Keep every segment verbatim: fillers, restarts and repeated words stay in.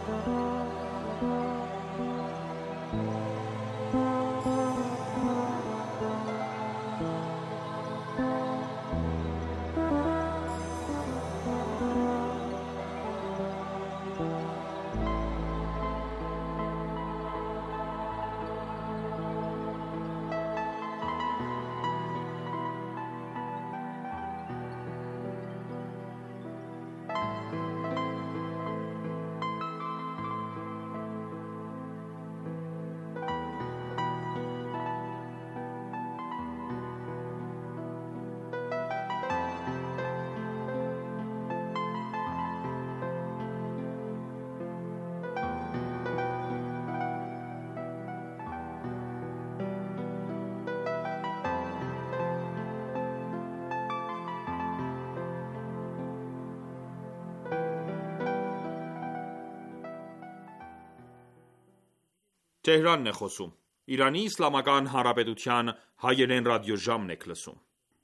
Տեհրանն է խոսում։ Իրանի Իսլամական Հանրապետության հայերեն ռադիոժամն եք լսում։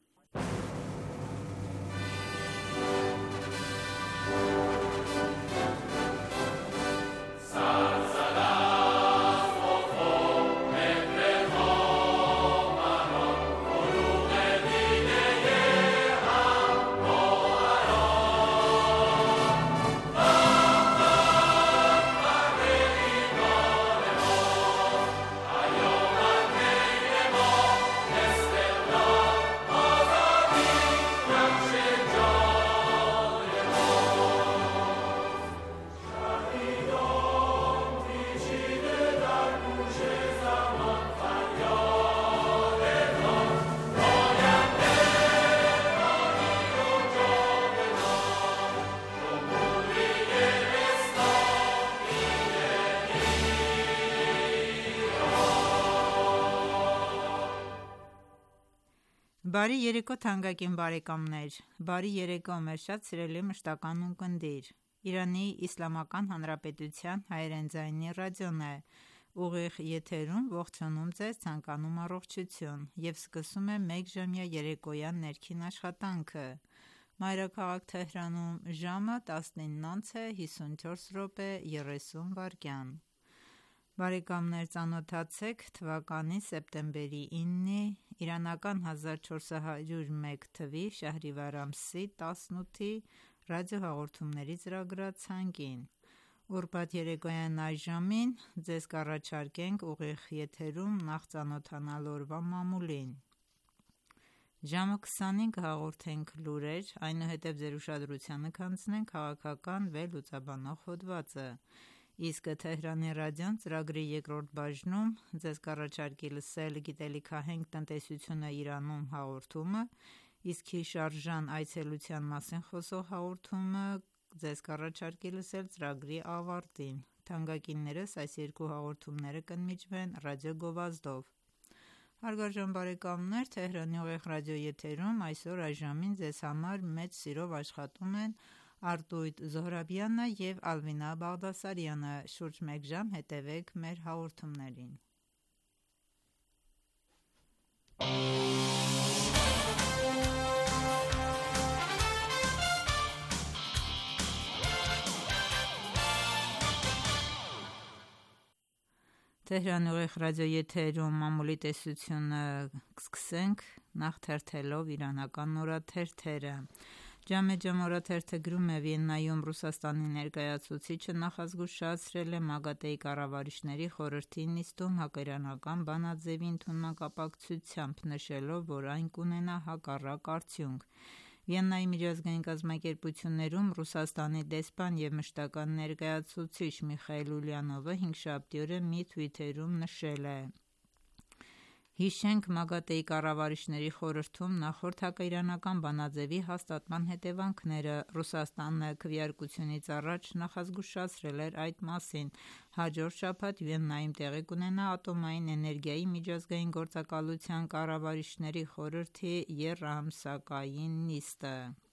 Բարի երեկո թանկագին բարեկամներ, բարի երեկո մեր շատ սիրելի մշտական ունկնդիր, Իրանի Իսլամական Հանրապետության հայերեն ձայնի ռադիոն է, ուղիղ եթերում ողջունում ձեզ, ցանկանում առողջություն և սկսում է մեկ ժամյա երեկոյան ներքին աշխատանքը, մայրաքաղաք Թեհրանում ժամը տասնինը է հիսունչորս րոպե երեսուն վայրկյան։ Բարեկամներ, ծանոթացեք թվականի սեպտեմբերի ինը իրանական հազար չորս հարյուր մեկ թվականի շահրիվար ամսի տասնութի ռադիոհաղորդումների ծրագրացանկին։ Ուրբաթ երեկոյան այս ժամին ձեզ կառաջարկենք ուղիղ եթերում նախ ծանոթանալ օրվա մամուլին։ Ժամը քսանին կհաղորդենք լուրեր, այնուհետև ձեր ուշադրությանը կհանձնենք քաղաքական վերլուծաբանող հոդվածը, իսկ Թեհրանի ռադիոն ծրագրի երկրորդ բաժնում ձեզ կառաջարկի լսել գիտելիքահենք տնտեսությունը Իրանում հաղորդումը, իսկ հիշարժան այցելության մասին խոսող հաղորդումը ձեզ կառաջարկի լսել ծրագրի ավարտին։ Թանկագիններս, այս երկու հաղորդումները կընդմիջվեն ռադիո գովազդով։ Հարգարժան բարեկամներ, Թեհրանի ուղիղ ռադիոեթերում այսօր այս ժամին ձեզ համար մեծ սիրով աշխատում են Արտույտ Զոհրաբյանը և Ալվինա Բաղդասարյանը, շուրջ մեկ ժամ հետևեք մեր հաղորդումներին։ Թեհրանի ուղիղ ռադիոեթերում մամուլի տեսությունը կսկսենք նախ թերթելով իրանական օրաթերթերը։ Ջամե-Ջամ օրաթերթը գրում է. Վիեննայում Ռուսաստանի ներկայացուցիչը նախազգուշացրել է ՄԱԳԱՏԷ-ի կառավարիչների խորհրդի նիստում հակաիրանական բանաձևի ընդունման կապակցությամբ, նշելով, որ այն կունենա հակառակ արդյունք։ Վիեննայի միջազգային կազմակերպություններում Ռուսաստանի դեսպան և մշտական ներկայացուցիչ Միխայիլ Ուլյանովը հինգշաբթի օրը մի թվիթերում նշել է. Հիշենք ՄԱԳԱՏԷ-ի կառավարիչների խորհրդում նախորդ հակաիրանական բանաձևի հաստատման հետևանքները, Ռուսաստանը քվեարկությունից առաջ նախազգուշացրել էր այդ մասին, հաջորդ շաբաթ Վիեննայում տեղի կունենա ատոմային էներգիայի միջազգային գործակալության կառավարիչների խորհրդի եռամսակային նիստը։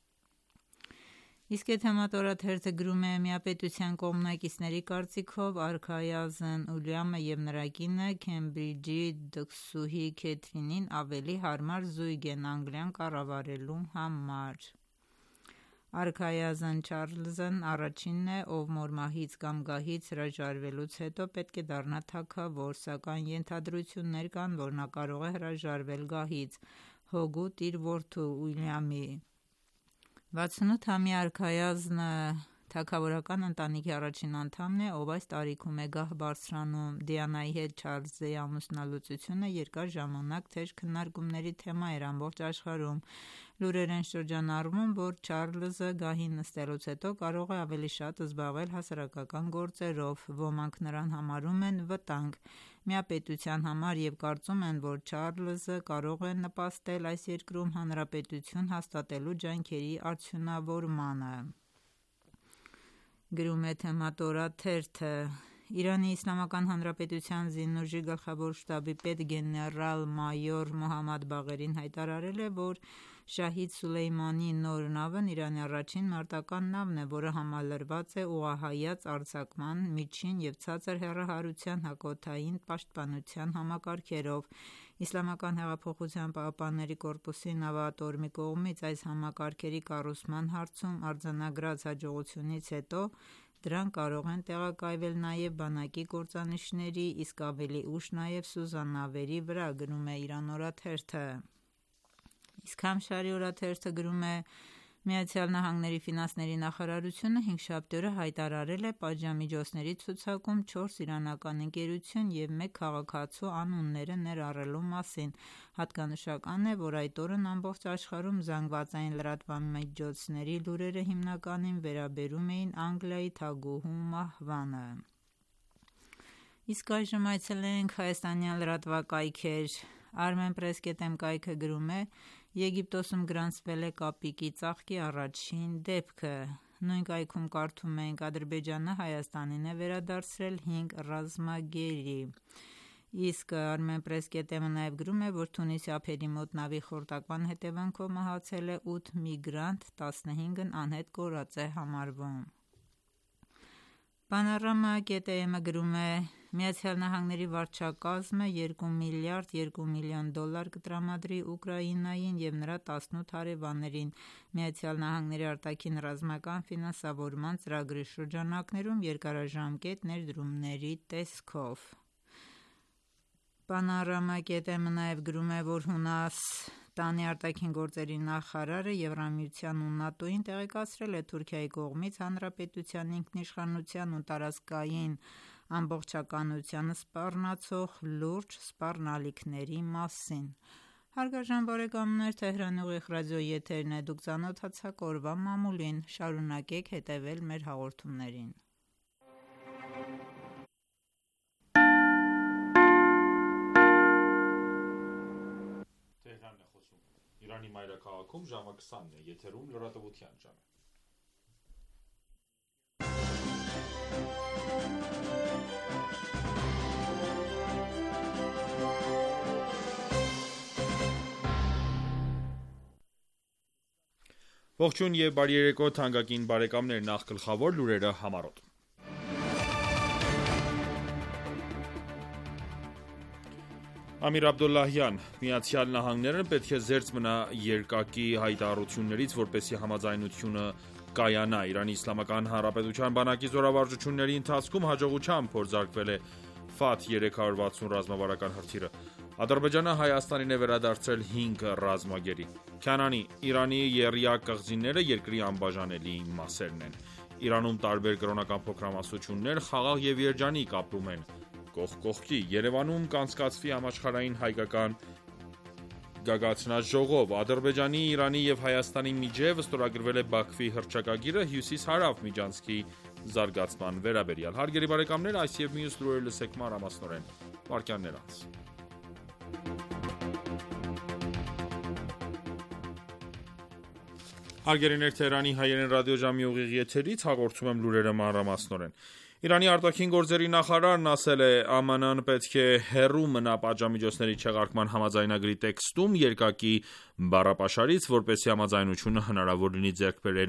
Իսկ Էթեմատ օրաթերթը գրում է. Միապետության կողմնակիցների կարծիքով արքայազն Ուլյամը և նրա կինը Քեմբրիջի դքսուհի Քեթրինին ավելի հարմար զույգ են Անգլիան կառավարելու համար։ Արքայազն Չարլզն առաջինն է, ով մորմահից կամ գահից հրաժարվելուց հետո պետք է դառնա թագավոր, սակայն ենթադրություններ կան, որ նա կարող է հրաժարվել գահից, հօգուտ իր որդու Ուիլյամի։ վաթսունութամյա արքայազնը թագավորական ընտանիքի առաջին անդամն է, ով այս տարիքում է գահ բարձրանում։ Դիանայի հետ Չարլզի ամուսնալուծությունը երկար ժամանակ թեժ քննարկումների թեմա էր ամբողջ աշխարհում։ Լուրեր են շրջանառվում, որ Չարլզը գահին նստելուց հետո կարող է ավելի շատ զբաղվել հասարակական գործերով, ոմանք նրան համարում են վտանգ միապետության համար և կարծում են, որ Չարլզը կարող է նպաստել այս երկրում հանրապետություն հաստատելու ջանքերի արդյունավորմանը։ Գրում է թեմատորա թերթը։ Իրանի Իսլամական Հանրապետության զինուժի գլխավոր շտաբի պետ գեներալ-մայոր Մոհամմադ Բաղերին հայտարարել է, որ Շահիդ Սուլեյմանի նոր նավն Իրանի առաջին մարտական նավն է, որը համալրված է ուղղահայաց արձակման, միջին և ցածր հեռահարության հակօդային պաշտպանության համակարգերով։ Իսլամական հեղափոխության պահապանների կորպուսի նավատորմի կողմից այս համակարգերի կառուցման հարցում արձանագրած հաջողությունից հետո դրանք կարող են տեղակայվել նաև բանակի կործանիչների, իսկ ավելի ուշ նաև սուզանավերի վրա, գրում է Իրան օրաթերթը։ Իսկ Համշարի օրաթերթը գրում է. Միացյալ Նահանգների ֆինանսների նախարարությունը հինգշաբթի օրը հայտարարել է պատժամիջոցների ցուցակում չորս իրանական ընկերություն և մեկ քաղաքացու անունները ներառելու մասին։ Հատկանշական է, որ այդ օրն ամբողջ աշխարհում զանգվածային լրատվամիջոցների լուրերը հիմնականին վերաբերում էին Անգլիայի թագուհու մահվանը։ Իսկ այժմ այցելենք հայաստանյան լրատվակայքեր։ Armenpress.am կայքը գրում է. Եգիպտոսում գրանցվել է կապիկի ծաղկի առաջին դեպքը։ Նույն կայքում կարդում ենք. Ադրբեջանը Հայաստանին է վերադարձրել հինգ ռազմագերի։ Իսկ Armenpress.am-ը նաև գրում է, որ Թունիսի ափերի մոտ նավի խորտակման հետևանքով մահացել է ութ միգրանտ, տասնհինգն անհետ կորած է համարվում։ Panorama.am-ը գրում է. Միացյալ Նահանգների վարչակազմը երկու միլիարդ երկու միլիոն դոլար կտրամադրի Ուկրաինային և նրա տասնութ հարևաններին Միացյալ Նահանգների արտաքին ռազմական ֆինանսավորման ծրագրի շրջանակներում երկարաժամկետ ներդրումների տեսքով։ Panorama.am-ը նաև գրում է, որ Հունաստանի արտաքին գործերի նախարարը Եվրամիության ու ՆԱՏՕ-ին տեղեկացրել է Թուրքիայի կողմից հանրապետության ինքնիշխանության ու տարածքային ամբողջականությանը սպառնացող լուրջ սպառնալիքների մասին։ Հարգարժան բարեկամներ, Թեհրանի ուղիղ ռադիոյի եթերն է, դուք ծանոթացաք օրվա մամուլին, շարունակեք հետևել մեր հաղորդումներին։ Թեհրանն է խոսում։ Իրանի մայրաքաղաքում ժամը քսանն է, եթերում լրատվության ժամը։ Ողջույն և բարի երեկո թանկագին բարեկամներ, նախ գլխավոր լուրերը համառոտ։ Ամիր Աբդոլլահյան, Միացյալ Նահանգները պետք է զերծ մնա երկակի հայտարարություններից, որպեսզի համաձայնությունը կայանա։ Իրանի Իսլամական Հանրապետության բանակի զորավարժությունների ընթացքում հաջողությամբ փորձարկվել է Ֆաթ երեք հարյուր վաթսուն ռազմավարական հրթիռը։ Ադրբեջանը Հայաստանին է վերադարձրել հինգ ռազմագերի։ Քանանի Իրանի եռյակ կղզիները երկրի անբաժանելի մասերն են։ Իրանում տարբեր կրոնական փոքրամասնություններ խաղաղ և երջանիկ ապրում են կողք կողքի։ Երևանում կանցկացվի համաշխարհային հայկական գագաթնաժողով։ Ադրբեջանի, Իրանի և Հայաստանի միջև ստորագրվել է Բաքվի հռչակագիրը հյուսիս-հարավ միջանցքի զարգացման վերաբերյալ։ Հարգելի բարեկամներ, այս և մյուս լուրերը լսեք մանրամասնորեն վայրկյաններ անց։ Հարգելիներ, Թեհրանի հայերեն ռադիոժամի ուղիղ եթերից հաղորդում եմ լուրերը մանրամասնորեն։ Իրանի արտաքին գործերի նախարարն ասել է, ԱՄՆ-ն պետք է հեռու մնա պատժամիջոցների չեղարկման համաձայնագրի տեքստում երկակի բառապաշարից, որպեսզի համաձայնությունը հնարավոր լինի ձեռք բերել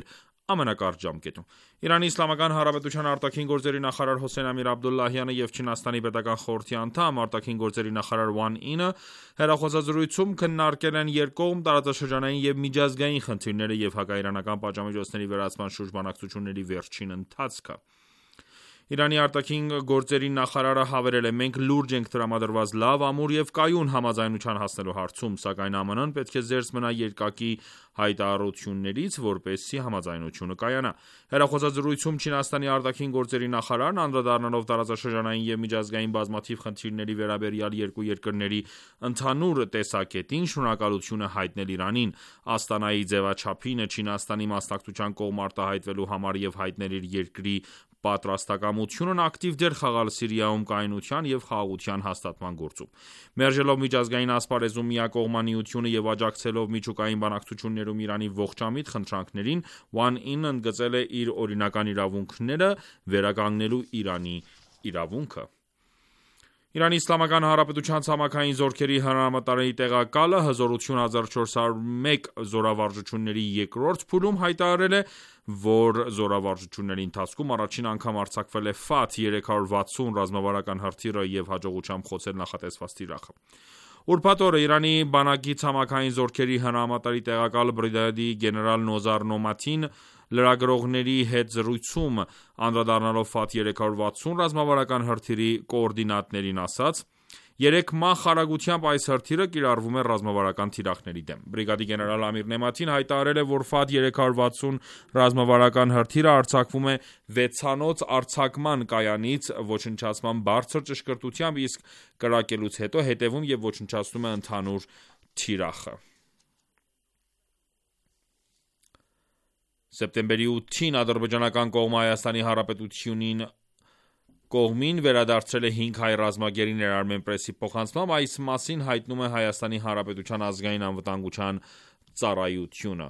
ամենակարճ ժամկետում։ Իրանի Իսլամական Հանրապետության արտաքին գործերի նախարար Հոսեյն Ամիր Աբդուլլահյանը եւ Չինաստանի պետական խորհրդի անդամ արտաքին գործերի նախարար Վան Ինը հեռախոսազրույցում քննարկել են երկկողմ տարածաշրջանային եւ միջազգային խնդիրները եւ հակաիրանական պատժամիջոցների վերացման շուրջ բանակցությունների վերջին ընթացքը։ Իրանի արտաքին գործերի նախարարը հավելել է. «Մենք լուրջ ենք տրամադրված լավ, ամուր եւ կայուն համաձայնության հասնելու հարցում, սակայն ԱՄՆ-ն պետք է զերծ մնա երկակի հայտարարություններից, որպեսզի համաձայնությունը կայանա»։ Հեռախոսազրույցում Չինաստանի արտաքին գործերի նախարարն անդրադառնալով տարածաշրջանային եւ միջազգային բազմաթիվ խնդիրների վերաբերյալ երկու երկրների ընդհանուր տեսակետին, շնորհակալություն է հայտնել Իրանին, Աստանայի ձևաչափին, Չինաստանի մասնակցության կողմ արտահայտվելու համար եւ հայտնել իր երկրի պատրաստակամությունն ակտիվ դեր խաղալ Սիրիայում կայունության եւ խաղաղության հաստատման գործում։ Մերժելով միջազգային ասպարեզում միակողմանիությունը եւ աջակցելով միջուկային բանակցություններում Իրանի ողջամիտ խնդրանքներին, Վան Ինն ընդգծել է իր օրինական իրավունքները վերականգնելու Իրանի իրավունքը։ Իրանի Իսլամական Հանրապետության ցամաքային զորքերի հրամանատարի տեղակալը հզորություն հազար չորս հարյուր մեկ զորավարժությունների երկրորդ փուլում հայտարարել է, որ զորավարժությունների ընթացքում առաջին անգամ արձակվել է Ֆաթ երեք հարյուր վաթսուն ռազմավարական հրթիռը եւ հաջողությամբ խոցել նախատեսված թիրախը։ Ուրբաթ օրը Իրանի բանակի ցամաքային զորքերի հրամանատարի տեղակալ բրիգադի գեներալ Նոզար Նոմաթին լրագրողների հետ զրույցում անդրադառնալով Ֆաթ երեք հարյուր վաթսուն ռազմավարական հրթիռի կոորդինատներին ասաց. «Երեք մահ արագությամբ այս հրթիռը կիրառվում է ռազմավարական թիրախների դեմ»։ Բրիգադի գեներալ Ամիր Նեմաթին հայտարարել է, որ Ֆաթ երեք հարյուր վաթսուն ռազմավարական հրթիռը արձակվում է վեցանոց արձակման կայանից ոչնչացման բարձր ճշգրտությամբ, իսկ կրակելուց հետո հետևում եւ ոչնչացնում է ընդհանուր թիրախը։ Սեպտեմբերի ութին ադրբեջանական կողմը Հայաստանի Հանրապետությունին կողմին վերադարձրել է հինգ հայ ռազմագերիներ Armenpress-ի փոխանցմամբ, այս մասին հայտնում է Հայաստանի Հանրապետության ազգային անվտանգության ծառայությունը։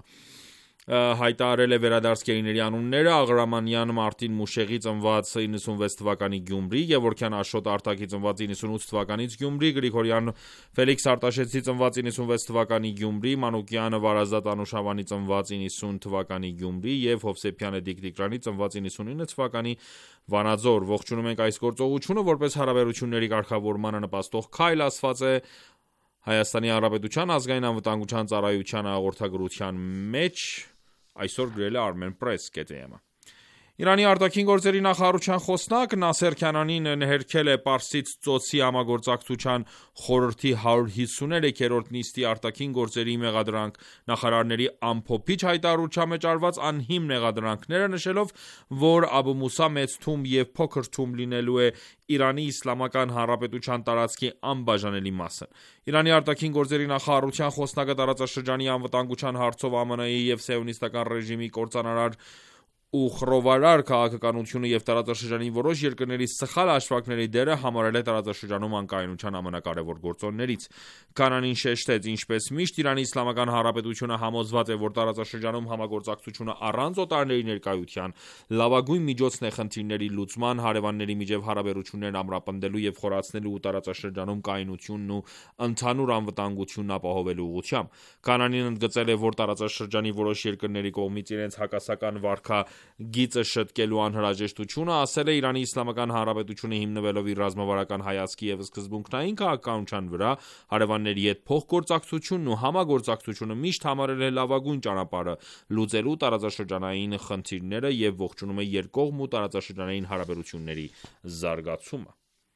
Հայտարարել է վերադարձ գերիների անունները՝ Աղրամանյան Մարտին Մուշեղի ծնված իննսունվեց թվականի Գյումրի, Գևորգյան Աշոտ Արտակի ծնված իննսունութ թվականից Գյումրի, Գրիգորյան Ֆելիքս Արտաշեցի ծնված իննսունվեց թվականի Գյումրի, Մանուկյան Վարազդատ Անուշավանի ծնված իննսուն թվականի Գյումրի եւ Հովսեփյանը Դիկ Տիգրանի ծնված իննսունինը թվականի Վանաձոր։ Ողջունում ենք այս գործողությունը որպես հարաբերությունների կարգավորմանը նպաստող քայլ, ասված է Հայաստանի Հանրապետության ազգային անվտանգության ծառայության հաղորդագրության մեջ, այսօր գրել է Armenpress.am-ը։ Իրանի արտաքին գործերի նախարարության խոսնակ Նասեր Քանանին ներկել է Պարսից ծոցի համագործակցության խորհրդի հարյուր հիսուներեքերորդ նիստի արտաքին գործերի մեղադրանք նախարարների ամփոփիչ հայտարարության մեջ արված անհիմն մեղադրանքները, նշելով, որ Աբու Մուսա Մեծ Թում եւ Փոքր Թում լինելու է Իրանի Իսլամական Հանրապետության տարածքի անբաժանելի մասը։ Իրանի արտաքին գործերի նախարարության խոսնակը տարածաշրջանի անվտանգության հարցով ԱՄՆ-ի եւ սիոնիստական ռեժիմի կործանարար ու խռովարար քաղաքականությունը եւ տարածաշրջանի որոշ երկրների սխալ հաշվարկների դերը համարել է տարածաշրջանում անկայունության ամենակարևոր գործոններից։ Քանանին շեշտեց, ինչպես միշտ Իրանի Իսլամական Հանրապետությունը համոզված է, որ տարածաշրջանում համագործակցությունը առանց օտարների ներկայության լավագույն միջոցն է խնդիրների լուծման, հարևանների միջև հարաբերություններն ամրապնդելու եւ խորացնելու ու տարածաշրջանում կայունությունն ու ընդհանուր անվտանգությունն ապահովելու ուղղությամբ։ Քանանին ընդգծել է, որ տարածաշրջանի որոշ երկրների կողմից իրենց հակասական վարքա գիծը շտկելու անհրաժեշտությունը, ասել է Իրանի Իսլամական Հանրապետությունը հիմնվելով իր ռազմավարական հայացքի եւ սկզբունքնային քաղաքականության վրա, հարևանների հետ փոխգործակցությունն ու համագործակցությունը միշտ համարել է լավագույն ճանապարհը լուծելու տարածաշրջանային խնդիրները եւ ողջունում է երկկողմ ու տարածաշրջանային հարաբերությունների զարգացումը։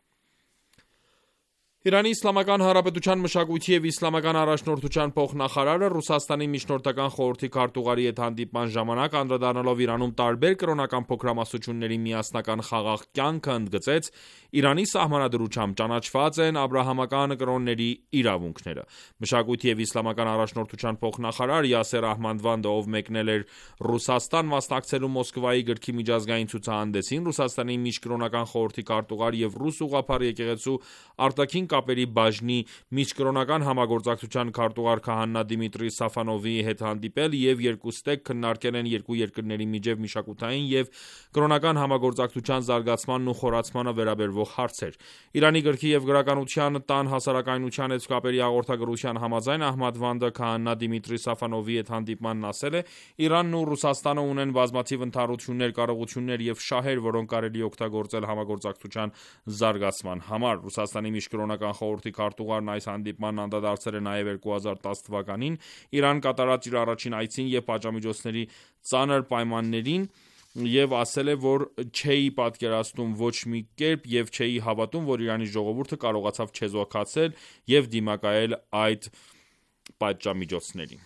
Իրանի Իսլամական Հանրապետության մշակույթի եւ իսլամական առաջնորդության փոխնախարարը Ռուսաստանի միջնորդական խորհրդի քարտուղարի հետ հանդիպման ժամանակ անդրադառնալով Իրանում տարբեր կրոնական փոքրամասնությունների միասնական խաղաղ կյանքը, ընդգծեց Իրանի սահմանադրությամբ ճանաչված են աբրահամական կրոնների իրավունքները։ Մշակույթի եւ իսլամական առաջնորդության փոխնախարար Յասեր Ահմադվանդը, ով մեկնել էր Ռուսաստան մասնակցելու Մոսկվայի գրքի միջազգային ցուցահանդեսին, Ռուսաստանի միջկրոնական խորհրդի քարտուղար եւ ռուս ուղղափառ եկեղեցու արտաքին կապերի բաժնի միջկրոնական համագործակցության քարտուղար Քահանա Դիմիտրի Սաֆանովի հետ հանդիպել և երկուստեք քննարկել են երկու երկրների միջև մշակութային և կրոնական համագործակցության զարգացմանն ու խորացմանը վերաբերող հարցեր։ Իրանի գրքի և գրականության տան հասարակայնության հետ կապերի հաղորդագրության համաձայն Ահմադ Վանդը Քահանա Դիմիտրի Սաֆանովի հետ հանդիպմանն ասել է. «Իրանն ու Ռուսաստանը ունեն բազմաթիվ ընդհանրություններ, կարողություններ և շահեր, որոնք կարելի է օգտագործել համագործակցության զարգացման համար»։ Ռուսաստանի միջկրոնական խորհրդի քարտուղարն այս հանդիպմանն անդրադարձել է նաև երկու հազար տաս թվականին Իրան կատարած իր առաջին այցին և պատժամիջոցների ծանր պայմաններին և ասել է, որ չէի պատկերացնում ոչ մի կերպ և չէի հավատում, որ Իրանի ժողովուրդը կարողացավ չեզոքացել և դիմակայել այդ պատժամիջոցներին։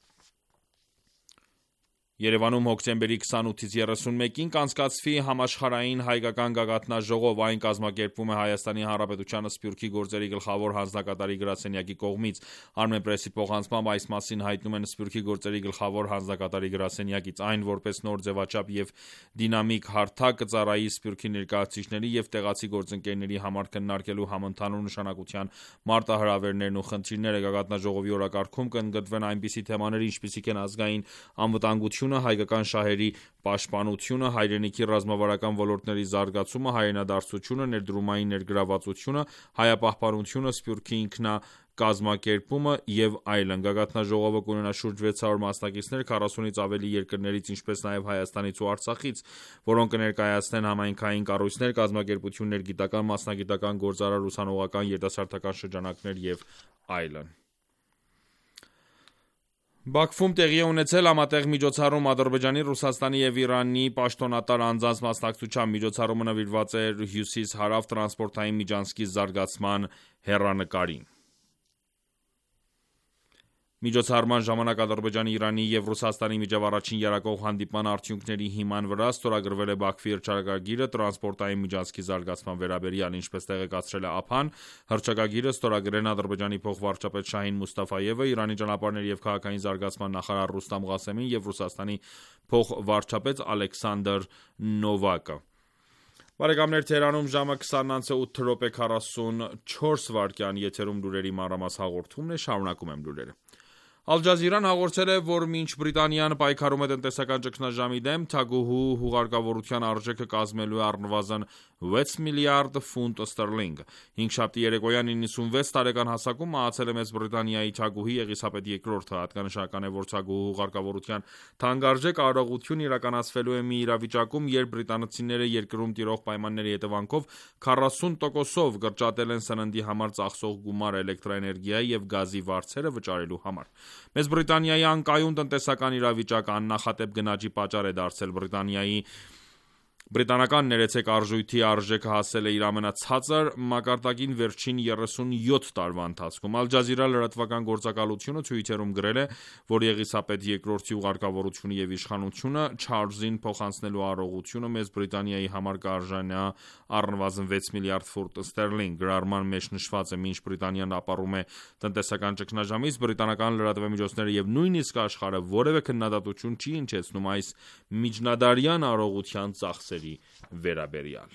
Երևանում հոկտեմբերի քսանութից երեսունմեկին կանցկացվի համաշխարհային հայկական գագաթնաժողով։ Այն կազմակերպվում է Հայաստանի Հանրապետության Սփյուռքի գործերի գլխավոր հանձնակատարի գրասենյակի կողմից։ Armenpress-ի փոխանցմամբ այս մասին հայտնում են Սփյուռքի գործերի գլխավոր հանձնակատարի գրասենյակից։ Այն, որպես նոր ձևաչափ և դինամիկ հարթակ, կծառայի Սփյուռքի ներկայացուցիչների և տեղացի գործընկերների համար քննարկելու համընդհանուր նշանակության մարտահրավերներն ու խնդիրները։ Գագաթնաժողովի օրակարգում կընդգրկվեն այնպիսի թեմաներ, ինչպիսիք են ազգային անվտանգությունը, հայկական շահերի պաշտպանությունը, հայրենիքի ռազմավարական ոլորտների զարգացումը, հայրենադարձությունը, ներդրումային ներգրավվածությունը, հայապահպանությունը, Սփյուռքի ինքնակազմակերպումը և այլն։ Գագաթնաժողովը կունենա շուրջ վեց հարյուր մասնակիցներ քառասունից ավելի երկրներից, ինչպես նաև Հայաստանից ու Արցախից, որոնք կներկայացնեն համայնքային կառույցներ, կազմակերպություններ, գիտական, մասնագիտական, գործարար, ուսանողական, երիտասարդական շրջանակներ և այլն։ Բաքվում տեղի է ունեցել համատեղ միջոցառում Ադրբեջանի, Ռուսաստանի և Իրանի պաշտոնատար անձանց մասնակցությամբ։ Միջոցառումը նվիրված էր հյուսիս-հարավ տրանսպորտային միջանցքի զարգացման հեռանկարին։ Միջոցառման ժամանակ Ադրբեջանի, Իրանի և Ռուսաստանի միջև առաջին եռակողմ հանդիպման արդյունքների հիման վրա ստորագրվել է Բաքվի հռչակագիրը տրանսպորտային միջանցքի զարգացման վերաբերյալ։ Ինչպես տեղեկացրել է ԱՓԱ-ն, հռչակագիրը ստորագրել են Ադրբեջանի փոխվարչապետ Շահին Մուստաֆայևը, Իրանի ճանապարհների և քաղաքային զարգացման նախարար Ռուստամ Ղասեմին և Ռուսաստանի փոխվարչապետ Ալեքսանդր Նովակը։ Բարեկամներ, Թեհրանում ժամը քսանն անց է ութ րոպե քառասունչորս վայրկյան, եթերում լուրերի մանրամասն հաղորդումն է, շարունակում եմ լուրերը։ Ալ Ջազիրան հաղորդել է, որ մինչ Բրիտանիան պայքարում է տնտեսական ճգնաժամի դեմ, թագուհու հուղարկավորության արժեքը կազմելու է առնվազն վեց միլիարդ ֆունտ ստերլինգ։ Հինգշաբթի երեկոյան իննսունվեց տարեկան հասակում մահացել է Մեծ Բրիտանիայի թագուհի Եղիսաբեթ երկրորդը։ Հատկանշական է, որ թագուհու հուղարկավորության թանկարժեք արարողությունն իրականացվելու է մի իրավիճակում, երբ բրիտանացիները երկրում տիրող պայմանների հետևանքով քառասուն տոկոսով կրճատել են սննդի համար ծախսող գումարը, էլեկտրաէներգիայի և գազի վարձերը վճարելու համար։ Մեծ Բրիտանիայի անկայուն տնտեսական իրավիճակը աննախադեպ գնաճի պատճառ է դարձել։ Բրիտանիայի Բրիտանական ներեցեք արժույթի արժեքը հասել է իր ամենացածր մակարդակին վերջին երեսունյոթ տարվա ընթացքում։ Ալ Ջազիրա լրատվական գործակալությունը Twitter-ում գրել է, որ Եղիսաբեթ երկրորդի ուղարկավորությունը և իշխանությունը Չարլզին փոխանցնելու արարողությունը Մեծ Բրիտանիայի համար կարժանա առնվազն վեց միլիարդ ֆունտ ստերլինգ։ Գրառման մեջ նշված է. «Մինչ Բրիտանիան ապահովում է տնտեսական ճգնաժամից, բրիտանական լրատվամիջոցները և նույնիսկ աշխարհը որևէ քննադատություն չի հնչեցնում այս միջնադարյան արարողության ծախսերի վերաբերյալ»։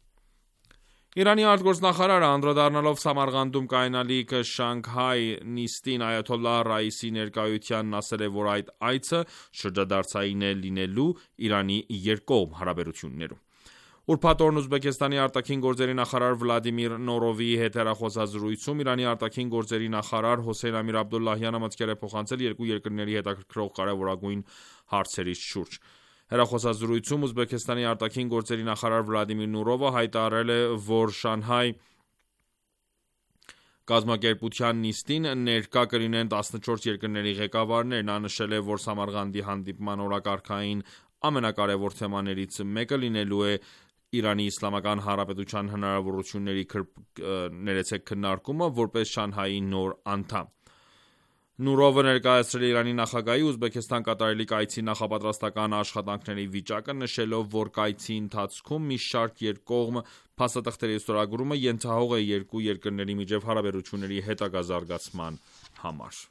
Իրանի արտգործնախարարը, անդրադառնալով Սամարղանդում կայանալիք Շանգհայ նիստին Այաթոլլահ Ռայիսի ներկայությանն, ասել է, որ այդ այցը շրջադարձային է լինելու Իրանի երկկողմ հարաբերություններում։ Ուրբաթ օրն Ուզբեկստանի արտաքին գործերի նախարար Վլադիմիր Նորովի հետ հեռախոսազրույցում Իրանի արտաքին գործերի նախարար Հոսեյն Ամիր Աբդոլլահյանը մտքեր է փոխանցել երկու երկրների հետաքրքրող կարևորագույն հարցերի շուրջ։ Հեռախոսազրույցում Ուզբեկստանի արտաքին գործերի նախարար Վլադիմիր Նուրովը հայտարարել է, որ Շանհայ կազմակերպության նիստին ներկա կլինեն տասնչորս երկրների ղեկավարներ։ Նա նշել է, որ Սամարղանդի հանդիպման օրակարգային ամենակարևոր թեմաներից մեկը լինելու է Իրանի Իսլամական Հանրապետության հնարավորությունների քննարկումը որպես Շանհայի նոր անդամ։ Նուրովը ներկայացրել է Իրանի նախագահի Ուզբեկստան կատարելիք այցի նախապատրաստական աշխատանքների վիճակը, նշելով, որ կայցի ընթացքում մի շարք երկկողմ փաստաթղթերի ստորագրումը ենթահող է երկու երկրների միջև հարաբերությունների հետագա զարգացման համար։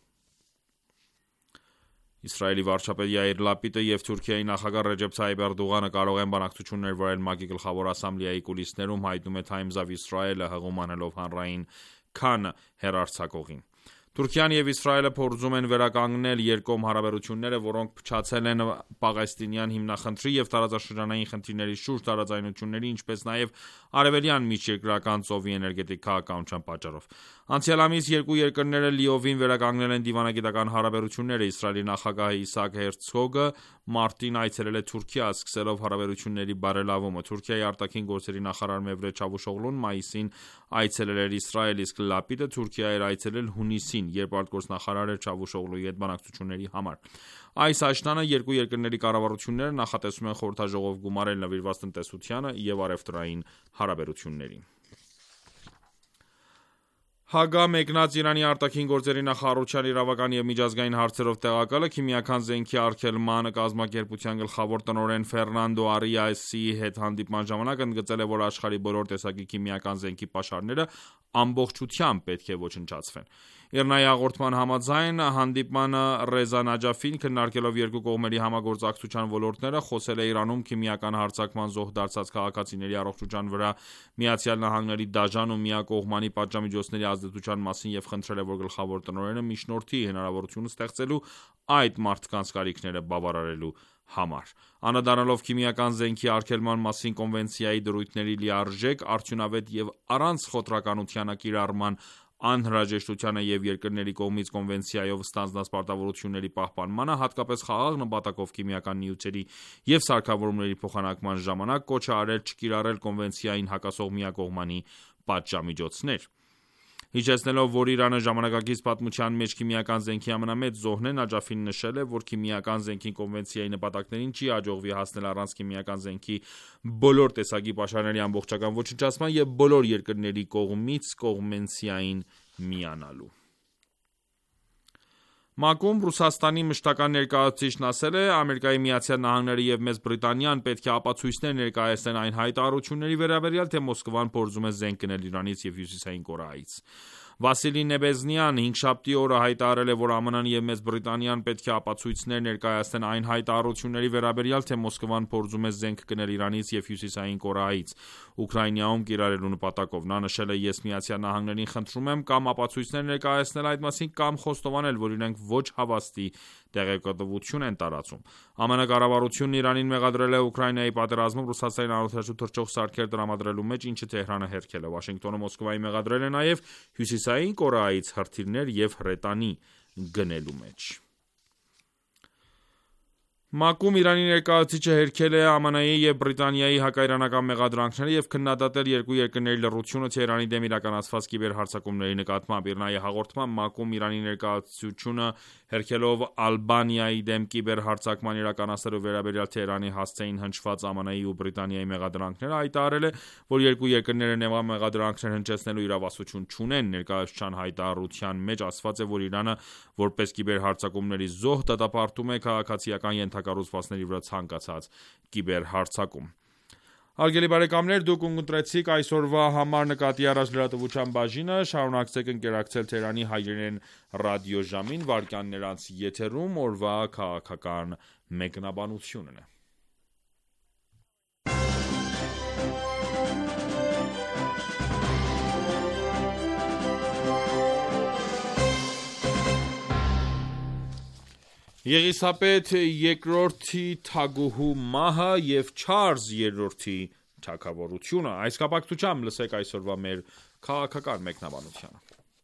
Իսրայելի վարչապետ Յայիր Լապիդը և Թուրքիայի նախագահ Ռեջեփ Թայիփ Էրդողանը կարող են բանակցություններ վարել ՄԱԿ-ի գլխավոր ասամբլեայի կուլիսներում, հայտնում է Times of Israel-ը, հղում անելով հանրային քան հեռարձակողին։ Թուրքիան և Իսրայելը փորձում են վերականգնել երկկողմ հարաբերությունները, որոնք փչացել են պաղեստինյան հիմնախնդրի և տարածաշրջանային խնդիրների շուրջ տարաձայնությունների, ինչպես նաև արևելյան միջերկրական ծովի էներգետիկ քաղաքականության պատճառով։ Անցյալ ամիս երկու երկրները լիովին վերականգնել են դիվանագիտական հարաբերությունները։ Իսրայելի նախագահ Իսահակ Հերցոգը մարտին այցելել է Թուրքիա, սկսելով հարաբերությունների բարելավումը։ Թուրքիայի արտաքին գործերի նախարար Մևլութ Չավուշօղլուն մայիսին այցելել էր Իսրայել, իսկ Լապիդը Թուրքիա էր այցելել հունիսին, երբ արտգործնախարար էր Չավուշօղլուի հետ բանակցությունների համար։ Այս աշնանը երկու երկրների կառավարությունները նախատեսում են խորհրդաժողով գումարել նվիրված տնտեսությանը և առևտրային հարաբերություններին։ Հագա մեկնած Իրանի արտաքին գործերի նախարարության իրավական և միջազգային հարցերով տեղակալը քիմիական զենքի արգելման կազմակերպության գլխավոր տնօրեն Ֆերնանդո Արիասի հետ հանդիպման ժամանակ ընդգծել է, որ աշխարհի բոլոր տեսակի քիմիական զենքի պաշարները ամբողջությամբ պետք է ոչնչացվեն։ ԻՌՆԱ-ի հաղորդման համաձայն, հանդիպմանը Ռեզա Նաջաֆին, քննարկելով երկու կողմերի համագործակցության ոլորտները, խոսել է Իրանում քիմիական հարձակման զոհ դարձած քաղաքացիների առողջության վրա ԱՄՆ-ի դաժան ու միակողմանի պատժամիջոցների ազդեցության մասին և խնդրել է, որ գլխավոր տնօրենը միջնորդի հնարավորություն ստեղծելու այդ մարդկանց կարիքները բավարարելու համար։ Անդրադառնալով քիմիական զենքի արգելման մասին կոնվենցիայի դրույթների լիարժեք, արդյունավետ և առանց խոտրականության կիրառման անհրաժեշտությանը և երկրների կողմից կոնվենցիայով ստանձնած պարտավորությունների պահպանմանը, հատկապես խաղաղ նպատակով քիմիական նյութերի և սարքավորումների փոխանակման ժամանակ, կոչ է արել չկիրառել կոնվենցիային հակասող միակողմանի պատժամիջոցներ։ Հիշեցնելով, որ Իրանը ժամանակակից պատմության մեջ քիմիական զենքի ամենամեծ զոհն է, Նաջաֆին նշել է, որ քիմիական զենքի կոնվենցիայի նպատակներին չի հաջողվի հասնել առանց քիմիական զենքի բոլոր տեսակի պաշարների ամբողջական ոչնչացման և բոլոր երկրների կողմից կոնվենցիային միանալու։ ՄԱԿ-ում Ռուսաստանի մշտական ներկայացուցիչն ասել է. «ԱՄՆ-ը և Մեծ Բրիտանիան պետք է ապացույցներ ներկայացնեն այն հայտարարությունների վերաբերյալ, թե Մոսկվան փորձում է զենք գնել Իրանից և Հյուսիսային Կորեայից»։ Վասիլի Նեբեզնյան հինգշաբթի օրը հայտարարել է, որ ԱՄՆ-ն և Մեծ Բրիտանիան պետք է ապացույցներ ներկայացնեն այն հայտարարությունների վերաբերյալ, թե Մոսկվան փորձում է զենք գնել Իրանից և Հյուսիսային Կորեայից Ուկրաինայում կիրառելու նպատակով։ Նա նշել է. «Ես ԱՄՆ-ին խնդրում եմ կամ ապացույցներ ներկայացնել այդ մասին, կամ խոստովանել, որ իրենք ոչ հավաստի տեղեկատվություն են տարածում»։ ԱՄՆ կառավարությունն Իրանին մեղադրել է Ուկրաինայի պատերազմում Ռուսաստանին անօդաչու թռչող սարքեր տրամադրելու մեջ, ինչը Թեհրանը հերքել է։ Վաշինգտոնը Մոսկվային մեղադրել է նաև Հյուսիսային Կորեայից հրթիռներ և հրետանի գնելու մեջ։ ՄԱԿ-ում Իրանի ներկայացուցիչը հերքել է ԱՄՆ-ի և Բրիտանիայի հակաիրանական մեղադրանքները և քննադատել երկու երկրների լռությունը Թեհրանի դեմ իրականացված կիբերհարձակումների նկատմամբ։ ԻՌՆԱ-ի հաղորդմամբ, ՄԱԿ-ում Իրանի ներկայացուցչությունը հերքելով Ալբանիայի դեմ կիբերհարձակման իրականացնելու վերաբերյալ Թեհրանի հասցեին հնչված ԱՄՆ-ի ու Բրիտանիայի մեղադրանքները, հայտարարել է, որ երկու երկրները նման մեղադրանքներ հնչեցնելու իրավասություն չունեն։ Ներկայացուցչության հայտարարության մեջ ասված է, որ Իրանը, որպես կիբերհարձակումների զոհ, դատապարտում է քաղաքացիական ենթակառուցվածքների վրա ցանկացած կիբերհարձակում։ Հարգելի բարեկամներ, դուք ունկնդրեցիք այսօրվա համար նկատի առած լրատվության բաժինը, շարունակեցեք ընկերակցել Թեհրանի հայրեն ռադիոժամին, վայրկյաններ անց եթերում օրվա քաղաքական մեկնաբանությունն է։ Եղիսաբեթ երկրորդի թագուհու մահը և Չարլզ երրորդի թագավորությունը։ Այս կապակցությամբ լսեք այսօրվա մեր քաղաքական մեկնաբանությունը։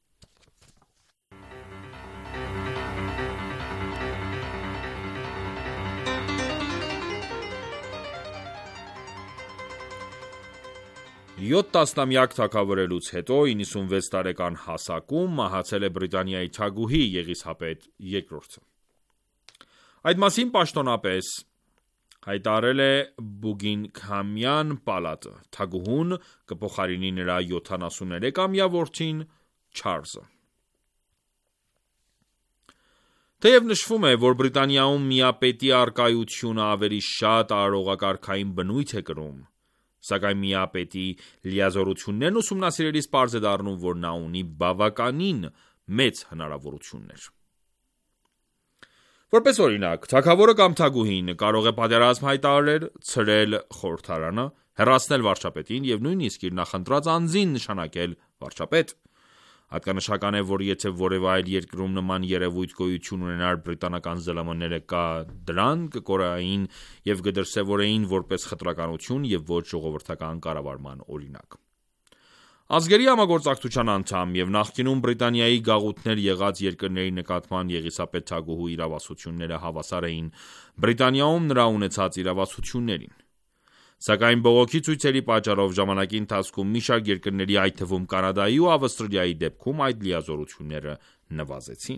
Յոթ տասնամյակ թագավորելուց հետո իննսունվեց տարեկան հասակում մահացել է Բրիտանիայի թագուհի Եղիսաբեթ երկրորդը։ Այդ մասին պաշտոնապես հայտարարել է Բուքինգհամյան պալատը։ Թագուհուն կփոխարինի նրա յոթանասուներեքամյա որդին Չարլզը։ Թեև նշվում է, որ Բրիտանիայում միապետի առկայությունը ավելի շատ արարողակարգային բնույթ է կրում, սակայն միապետի լիազորություններն ուսումնասիրելիս պարզ է դառնում, որ նա ունի բավականին մեծ հնարավորություններ։ Որպես օրինակ, թագավորը կամ թագուհին կարող է պատերազմ հայտարարել, ցրել խորհրդարանը, հեռացնել վարչապետին և նույնիսկ իր նախընտրած անձին նշանակել վարչապետ։ Հատկանշական է, որ եթե որևէ այլ երկրում նման երևույթ գոյություն ունենար, բրիտանական ԶԼՄ-ները կա դրան կկորային եւ կդրսեւորեին որպես խտրականություն եւ ոչ ժողովրդական կառավարման օրինակ։ Ազգերի համագործակցության անդամ եւ նախկինում Բրիտանիայի գաղութներ եղած երկրների նկատմամբ Եղիսաբեթ թագուհու իրավասությունները հավասար էին Բրիտանիայում նրա ունեցած իրավասություններին։ Սակայն բողոքի ցույցերի պատճառով ժամանակի ընթացքում մի շարք երկրների, այդ թվում Կանադայի ու Ավստրալիայի դեպքում այդ լիազորությունները նվազեցին։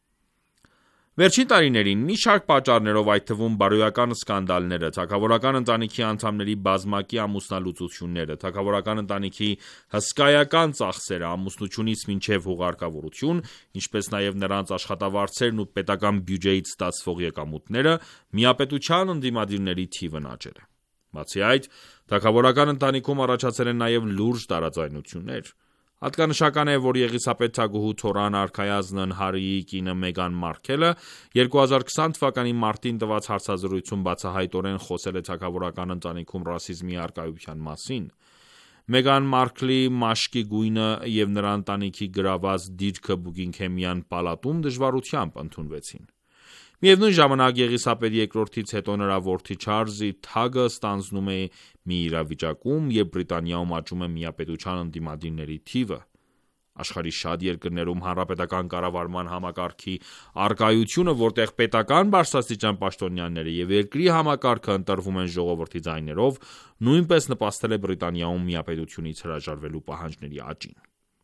Վերջին տարիներին մի շարք պատճառներով, այդ թվում բարոյական սկանդալները, թագավորական ընտանիքի անդամների բազմակի ամուսնալուծությունները, թագավորական ընտանիքի հսկայական ծախսերը, ամուսնությունից մինչև հուղարկավորություն, ինչպես նաև նրանց աշխատավարձերն ու պետական բյուջեից ստացվող եկամուտները, միապետության ընդդիմադիրների թիվն աճել է։ Բացի այդ, թագավորական ընտանիքում առաջացել են նաև լուրջ տարաձայնություններ։ Հատկանշական է, որ Եղիսաբեթ թագուհու թոռան արքայազնն Հարիի կինը Մեգան Մարքելը երկու հազար քսան թվականի մարտին տված հարցազրույցում բացահայտորեն խոսել է թագավորական ընտանիքում ռասիզմի առկայության մասին։ Մեգան Մարքլի մաշկի գույնը եւ նրա ընտանիքի գրաված դիրքը Բուքինգհեմյան պալատում դժվարությամբ ընդունվեցին։ Միևնույն ժամանակ Եղիսաբեթ երկրորդից հետո նրա որդի Չարլզի թագը ստանձնում է մի իրավիճակում, երբ Բրիտանիայում աճում է միապետության ընդդիմադիրների թիվը։ Աշխարհի շատ երկրներում հանրապետական կառավարման համակարգի առկայությունը, որտեղ պետական բարձրաստիճան պաշտոնյաները եւ երկրի համակարգը ընտրվում են ժողովրդի ձայներով, նույնպես նպաստել է Բրիտանիայում միապետությունից հրաժարվելու պահանջների աճին։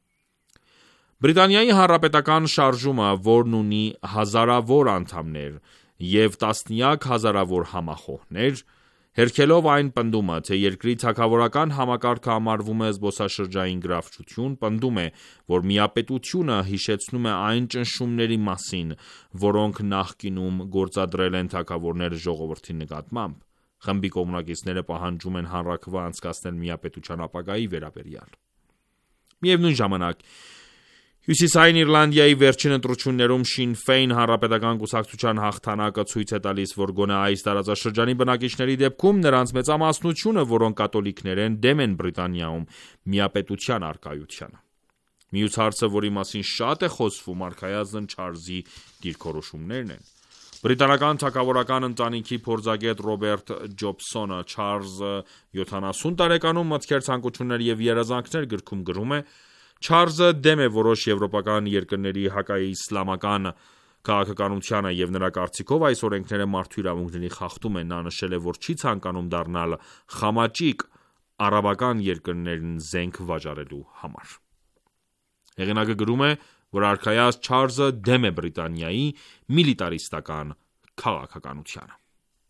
Բրիտանիայի հանրապետական շարժումը, որն ունի հազարավոր անդամներ եւ տասնյակ հազարավոր համախոհներ, հերքելով այն պնդումը, թե երկրի թագավորական համակարգը համարվում է զբոսաշրջային գրավչություն, պնդում է, որ միապետությունը հիշեցնում է այն ճնշումների մասին, որոնք նախկինում գործադրել են թագավորները ժողովրդի նկատմամբ։ Խմբի կողմնակիցները պահանջում են հանրաքվե անցկացնել միապետության ապագայի վերաբերյալ։ Միևնույն ժամանակ, Հյուսիսային Իռլանդիայի վերջին ընտրություններում Sinn Féin հանրապետական կուսակցության հաղթանակը ցույց է տալիս, որ գոնե այս տարածաշրջանի բնակիչների դեպքում նրանց մեծամասնությունը, որոնք կաթոլիկներ են, դեմ են Բրիտանիայում միապետության առկայությանը։ Մյուս հարցը, որի մասին շատ է խոսվում, արքայազն Չարլզի դիրքորոշումներն են։ Բրիտանական թագավորական ընտանիքի փորձագետ Ռոբերտ Ջոբսոնը Չարլզը յոթանասուն տարեկանում մտքեր, ցանկություններ եւ երազանքներ գրքում գրում է. Չարլզը դեմ է որոշ եվրոպական երկրների հակաիսլամական քաղաքականությանը եւ նրա կարծիքով այս օրենքները մարդու իրավունքների խախտում են։ Նա նշել է, որ չի ցանկանում դառնալ խամաճիկ արաբական երկրներին զենք վաճառելու համար։ Հեղինակը գրում է, որ արքայaz Չարլզը դեմ է Բրիտանիայի միլիտարիստական քաղաքականությանը։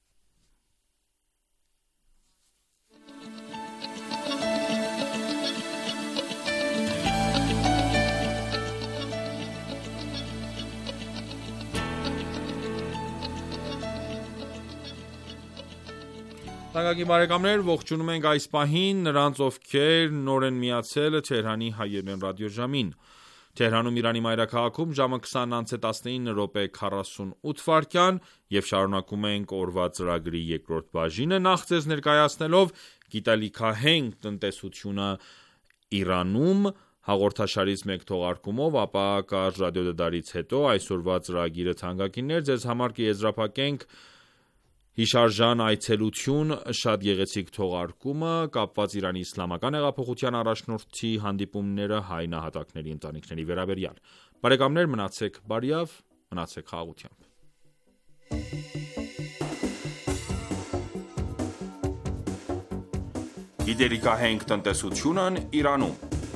Թանկագին բարեկամներ, ողջունում ենք այս պահին նրանց, ովքեր նոր են միացել Թեհրանի հայերեն ռադիոժամին։ Թեհրանում Իրանի մայրաքաղաքում ժամը քսան անց է տասնինը րոպե քառասունութ վայրկյան եւ շարունակում ենք օրվա ծրագրի երկրորդ բաժինը, նախ ձեզ ներկայացնելով գիտելիքահենք տնտեսությունը Իրանում հաղորդաշարից մեկ թողարկումով, ապա կար ռադիոդարից հետո այսօրվա ծրագիրը թանկագիններ ձեզ համար կեզրափակենք Հիշարժան այցելություն շատ գեղեցիկ թողարկումը կապված Իրանի իսլամական հեղափոխության առաջնորդի հանդիպումները հայ նահատակների ընտանիքների վերաբերյալ։ Բարեկամներ, մնացեք բարիավ, մնացեք խաղաղությամբ։ Գիտելիքահենք տնտեսությունն Իրանում։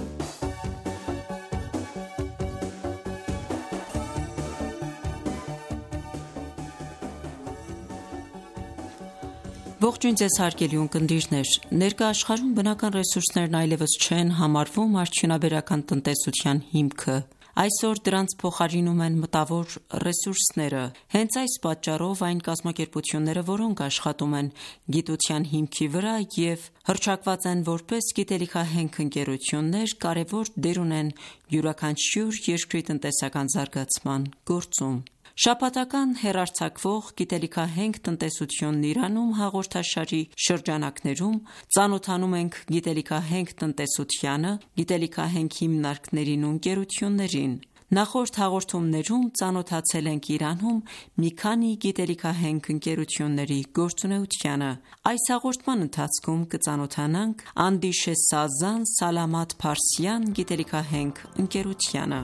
Ողջույն ձեզ հարգելի ունկնդիրներ, ներկա աշխարհում բնական ռեսուրսներն այլևս չեն համարվում արդյունաբերական տնտեսության հիմքը։ Այսօր դրանց փոխարինում են մտավոր ռեսուրսները։ Հենց այս պատճառով այն կազմակերպությունները, որոնք աշխատում են գիտության հիմքի վրա եւ հռչակված են որպես գիտելիքահենք ընկերություններ, կարևոր դեր ունեն յուրաքանչյուր երկրի տնտեսական զարգացման գործում։ Շաբաթական հեռարձակվող գիտելիքահենք տնտեսությունն Իրանում հաղորդաշարի շրջանակներում ծանոթանում ենք գիտելիքահենք տնտեսությանը, գիտելիքահենք հիմնարկներին ու ընկերություններին։ Նախորդ հաղորդումներում ծանոթացել ենք Իրանում մի քանի գիտելիքահենք ընկերությունների գործունեությանը։ Այս հաղորդման ընթացքում կծանոթանանք Անդիշե Սազան Սալամաթ Փարսյան գիտելիքահենք ընկերությանը։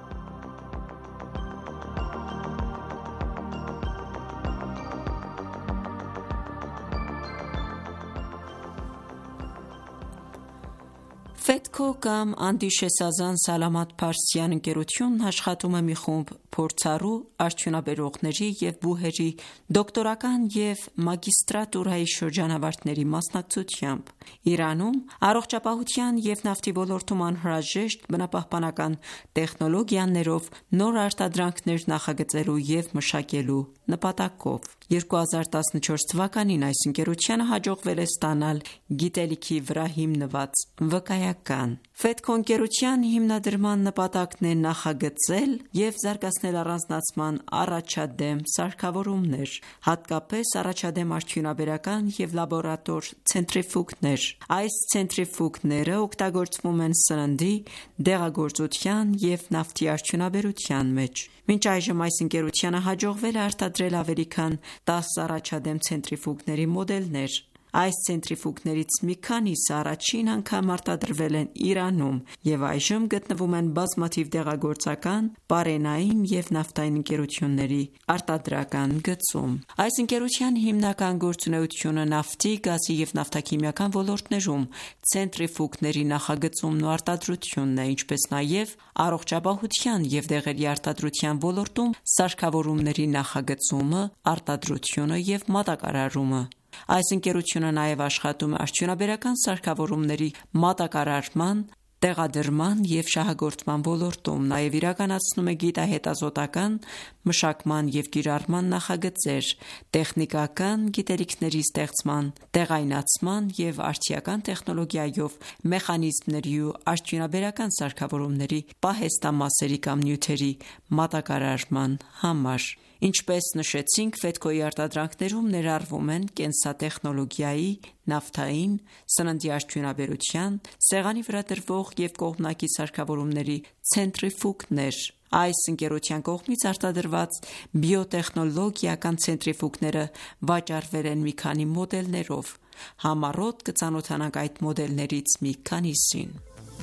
Ֆեդկո կամ Անդիշե Սազան Սալամաթ Փարսյան ընկերությունն աշխատում է մի խումբ փորձառու արդյունաբերողների և բուհերի դոկտորական և մագիստրատուրայի շրջանավարտների մասնակցությամբ։ Իրանում առողջապահության և նավթի ոլորտում անհրաժեշտ բնապահպանական տեխնոլոգիաներով նոր արտադրանքներ նախագծելու և մշակելու նպատակով երկու հազար տասնչորս թվականին այս ընկերությանը հաջողվել է ստանալ գիտելիքի վրա հիմնված վկայական։ Ֆեդկո ընկերության հիմնադրման նպատակն է նախագծել և զարգացնել առանձնացման առաջադեմ սարքավորումներ, հատկապես առաջադեմ արդյունաբերական և լաբորատոր ցենտրիֆուգներ։ Այս ցենտրիֆուգները օգտագործվում են սննդի, դեղագործության և նավթի արդյունաբերության մեջ։ Մինչ այժմ այս ընկերությանը հաջողվել է արտադրել ավելի քան տասը առաջադեմ ցենտրիֆուգների մոդելներ։ Այս ցենտրիֆուգներից մի քանիսը առաջին անգամ արտադրվել են Իրանում և այժմ գտնվում են բազմաթիվ դեղագործական, պարենային և նավթային ընկերությունների արտադրական գծում։ Այս ընկերության հիմնական գործունեությունը նավթի, գազի և նավթաքիմիական ոլորտներում ցենտրիֆուգների նախագծումն ու արտադրությունն է, ինչպես նաև առողջապահության և դեղերի արտադրության ոլորտում սարքավորումների նախագծումը, արտադրությունը և մատակարարումը։ Այս ընկերությունը նաև աշխատում է արդյունաբերական սարքավորումների մատակարարման, տեղադրման և շահագործման ոլորտում, նաև իրականացնում է գիտահետազոտական, մշակման և կիրառման նախագծեր, տեխնիկական գիտելիքների ստեղծման, տեղայնացման և արդիական տեխնոլոգիայով մեխանիզմների ու արդյունաբերական սարքավորումների պահեստամասերի կամ նյութերի մատակարարման համար։ Ինչպես նշեցինք, Ֆեդկոյի արտադրանքներում ներառվում են կենսատեխնոլոգիայի, նավթային, սննդի արդյունաբերության, սեղանի վրա դրվող և կողմնակի սարքավորումների ցենտրիֆուգներ։ Այս ընկերության կողմից արտադրված բիոտեխնոլոգիական ցենտրիֆուգները վաճառվել են մի քանի մոդելներով։ Համառոտ կծանոթանանք այդ մոդելներից մի քանիսին։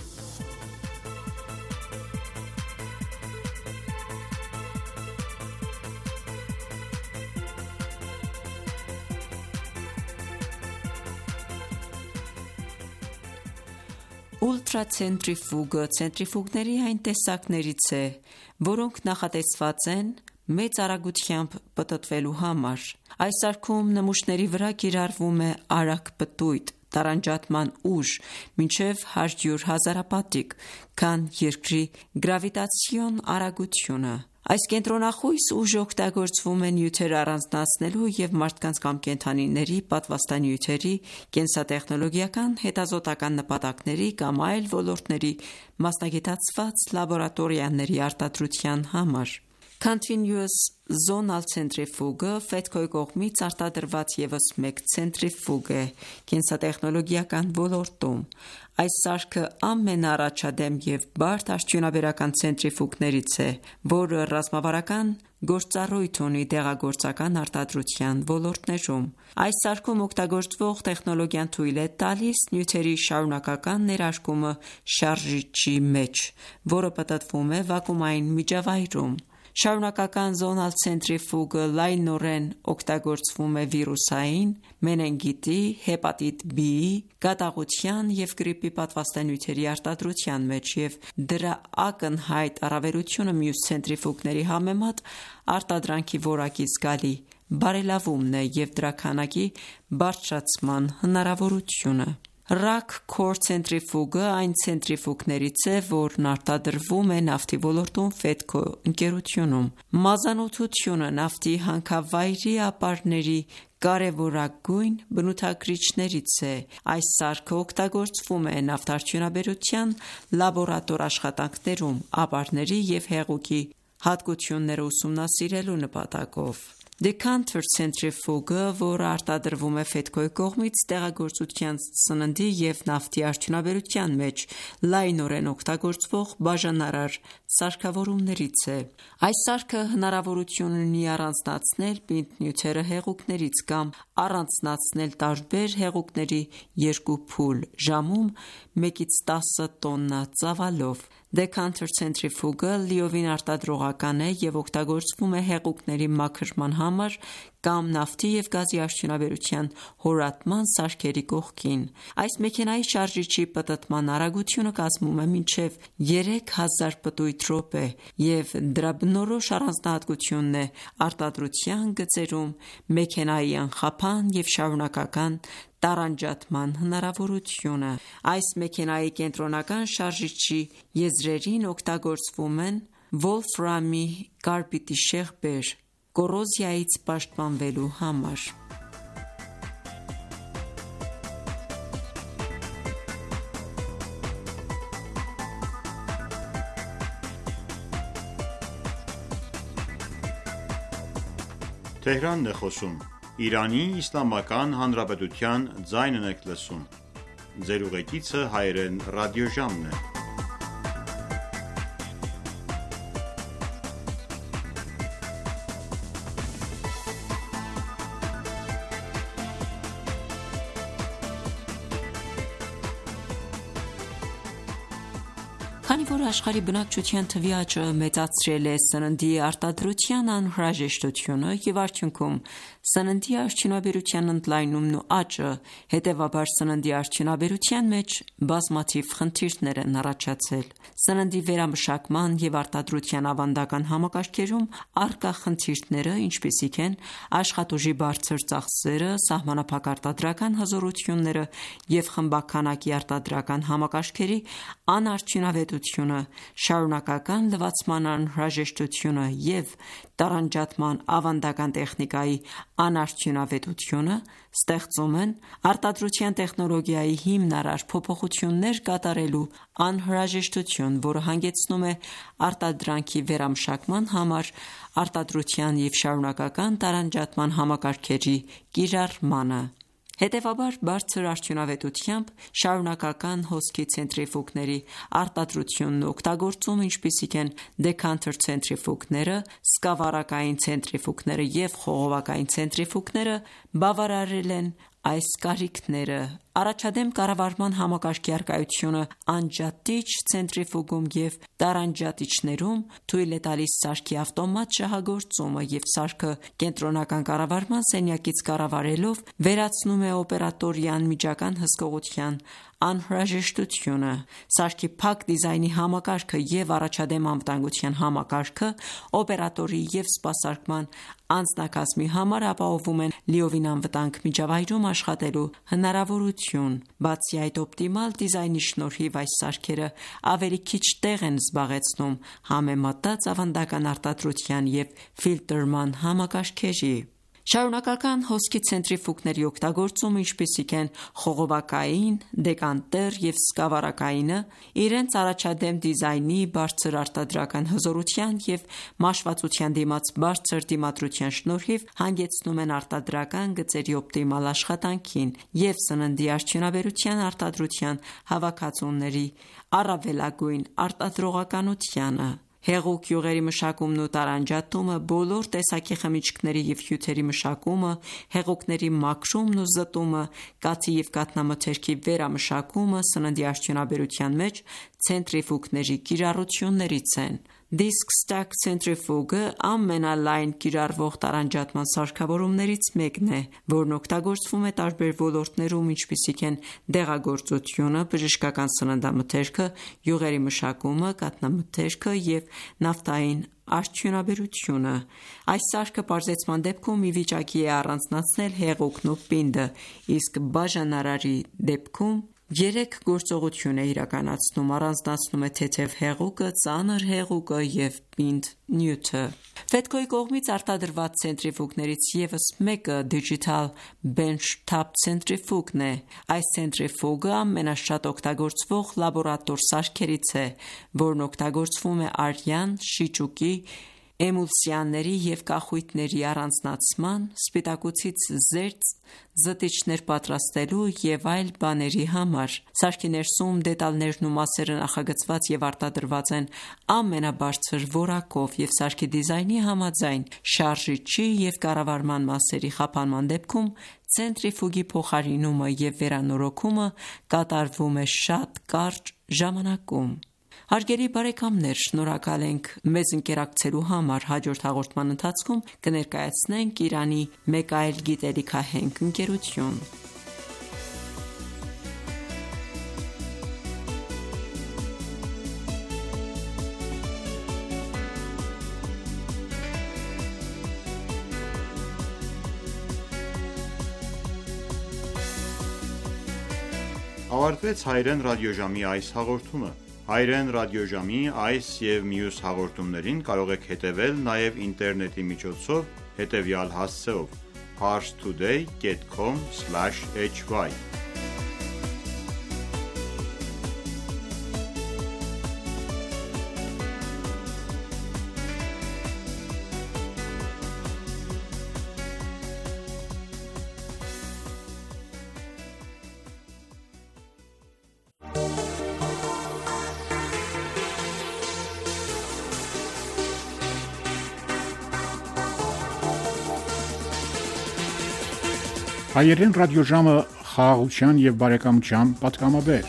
Ուլտրացենտրիֆուգը ցենտրիֆուգների այն տեսակներից է, որոնք նախատեսված են մեծ արագությամբ պտտվելու համար։ Այս սարքում նմուշների վրա կիրառվում է արագ պտույտ, տարանջատման ուժ մինչև հարյուր հազարապատիկ, քան երկրի գրավիտացիոն արագությունը։ Այս կենտրոնախույս ուժը օգտագործվում է նյութեր առանձնացնելու և մարդկանց կամ կենդանիների պատվաստանյութերի, կենսատեխնոլոգիական հետազոտական նպատակների կամ այլ ոլորտների մասնագիտացված լաբորատորիաների արտադրության համար։ Continuous Zonal Centrifuge Ֆեդկոյի կողմից արտադրված ևս մեկ ցենտրիֆուգ է կենսատեխնոլոգիական ոլորտում։ Այս սարքը ամենաառաջադեմ և բարդ արդյունաբերական ցենտրիֆուգներից է, որը ռազմավարական գործառույթ ունի դեղագործական արտադրության ոլորտներում։ Այս սարքում օգտագործվող տեխնոլոգիան թույլ է տալիս նյութերի շարունակական ներարկումը շարժիչի մեջ, որը պտտվում է վակուումային միջավայրում։ Շարունակական Zonal Centrifuge լայնորեն օգտագործվում է վիրուսային, մենենգիտի, հեպատիտ B-ի, կատաղության և գրիպի պատվաստանյութերի արտադրության մեջ և դրա ակնհայտ առավելությունը մյուս ցենտրիֆուգների համեմատ արտադրանքի որակի զգալի բարելավումն է և դրա քանակի բարձրացման հնարավորությունը։ Rack Core ցենտրիֆուգը այն ցենտրիֆուգներից է, որն արտադրվում է նավթի ոլորտում Ֆեդկո ընկերությունում։ Մազանոթությունը նավթի հանքավայրի ապարների կարևորագույն բնութագրիչներից է։ Այս սարքը օգտագործվում է նավթարդյունաբերության լաբորատոր աշխատանքներում, ապարների և հեղուկի հատկությունները ուսումնասիրելու նպատակով։ Decanter centrifuge, որը արտադրվում է Ֆեդկոյի կողմից տեղագործության սննդի և նավթի արդյունաբերության մեջ լայնորեն օգտագործվող բաժանարար սարքավորումներից է։ Այս սարքը հնարավորություն ունի առանձնացնել պինդ նյութերը հեղուկներից կամ առանձնացնել տարբեր հեղուկների երկու փուլ՝ ժամում մեկից տասը տոննա ծավալով։ Decanter centrifuge լիովին արտադրողական է և օգտագործվում է հեղուկների մաքրման համար կամ նավթի և գազի արդյունաբերության հորատման սարքերի կողքին։ Այս մեքենայի շարժիչի պտտման արագությունը կազմում է մինչև երեք հազար պտույտ րոպե, և դրա բնորոշ առանձնահատկությունն է արտադրության գծերում մեքենայի անխափան և շարունակական տարանջատման հնարավորությունը։ Այս մեքենայի կենտրոնական շարժիչի եզրերին օգտագործվում են վոլֆրամի կարբիդի շեղբեր՝ կոռոզիայից պաշտպանվելու համար։ Քանի որ աշխարհի բնակչության թվի աճը մեծացրել է սննդի արտադրության անհրաժեշտությունը և արդյունքում սննդի արդյունաբերության ընդլայնումն ու աճը, հետևաբար սննդի արդյունաբերության մեջ բազմաթիվ խնդիրներ են առաջացել։ Սննդի վերամշակման և արտադրության ավանդական համակարգերում առկա խնդիրները, ինչպիսիք են աշխատուժի բարձր ծախսերը, սահմանափակ արտադրական հզորությունները և խմբաքանակի արտադրական համակարգերի անարդյունավետությունը, շարունակական լվացման անհրաժեշտությունը և տարանջատման ավանդական տեխնիկայի անարդյունավետությունը, ստեղծում են արտադրության տեխնոլոգիայի հիմնարար փոփոխություններ կատարելու անհրաժեշտություն, որը հանգեցնում է արտադրանքի վերամշակման համար արտադրության և շարունակական տարանջատման համակարգերի կիրառմանը։ Հետևաբար, բարձր արդյունավետությամբ շարունակական հոսքի ցենտրիֆուգների արտադրությունն ու օգտագործումը, ինչպիսիք են Decanter ցենտրիֆուգները, սկավառակային ցենտրիֆուգները և խողովակային ցենտրիֆուգները, բավարարել են այս կարիքները։ Առաջադեմ կառավարման համակարգի առկայությունը անջատիչ ցենտրիֆուգում և տարանջատիչներում թույլ է տալիս սարքի ավտոմատ շահագործումը, և սարքը կենտրոնական կառավարման սենյակից կառավարելով վերացնում է օպերատորի անմիջական հսկողության անհրաժեշտությունը։ Սարքի փակ դիզայնի համակարգը և առաջադեմ անվտանգության համակարգը օպերատորի և սպասարկման անձնակազմի համար ապահովում են լիովին անվտանգ միջավայրում աշխատելու հնարավորություն։ Բացի այդ, օպտիմալ դիզայնի շնորհիվ այս սարքերը ավելի քիչ տեղ են զբաղեցնում համեմատած ավանդական արտադրության և ֆիլտրման համակարգերի։ Շարունակական հոսքի ցենտրիֆուգների օգտագործումը, ինչպիսիք են խողովակային, դեկանտեր և սկավառակայինը, իրենց առաջադեմ դիզայնի, բարձր արտադրական հզորության և մաշվածության դիմաց բարձր դիմադրության շնորհիվ հանգեցնում են արտադրական գծերի օպտիմալ աշխատանքին և սննդի արդյունաբերության արտադրության հավաքածուների առավելագույն արտադրողականությանը։ Հեղուկ յուղերի մշակումն ու տարանջատումը, բոլոր տեսակի խմիչքների և հյութերի մշակումը, հեղուկների մաքրումն ու զտումը, կաթի և կաթնամթերքի վերամշակումը սննդի արդյունաբերության մեջ ցենտրիֆուգների կիրառություններից են։ Disk Stack ցենտրիֆուգը ամենալայն կիրառվող տարանջատման սարքավորումներից մեկն է, որն օգտագործվում է տարբեր ոլորտներում, ինչպիսիք են դեղագործությունը, բժշկական սննդամթերքը, յուղերի մշակումը, կաթնամթերքը և նավթային արդյունաբերությունը։ Այս սարքը պարզեցման դեպքում ի վիճակի է առանձնացնել հեղուկն ու պինդը, իսկ բաժանարարի դեպքում երեք գործողություն է իրականացնում, առանձնացնում է թեթև հեղուկը, ծանր հեղուկը և պինդ նյութը։ Ֆեդկոյի կողմից արտադրված ցենտրիֆուգներից ևս մեկը Digital Benchtop ցենտրիֆուգն է։ Այս ցենտրիֆուգը ամենաշատ օգտագործվող լաբորատոր սարքերից է, որն օգտագործվում է արյան, շիճուկի, էմուլսիաների և կախույտների առանձնացման, սպիտակուցից զերծ զտիչներ պատրաստելու և այլ բաների համար։ Սարքի ներսում դետալներն ու մասերը նախագծված և արտադրված են ամենաբարձր որակով և սարքի դիզայնի համաձայն, շարժիչի և կառավարման մասերի խափանման դեպքում ցենտրիֆուգի փոխարինումը և վերանորոգումը կատարվում է շատ կարճ ժամանակում։ Հարգելի բարեկամներ, շնորհակալ ենք մեզ ընկերակցելու համար։ Հաջորդ հաղորդման ընթացքում կներկայացնենք Իրանի մեկ այլ գիտելիքահենք ընկերություն։ Ավարտվեց հայերեն ռադիոժամի այս հաղորդումը։ Հայերեն ռադիոժամի այս և մյուս հաղորդումներին կարող եք հետևել նաև ինտերնետի միջոցով հետևյալ հասցեով՝ parstoday dot com slash h y Հայերեն ռադիոժամը խաղաղության և բարեկամության պատգամաբեր։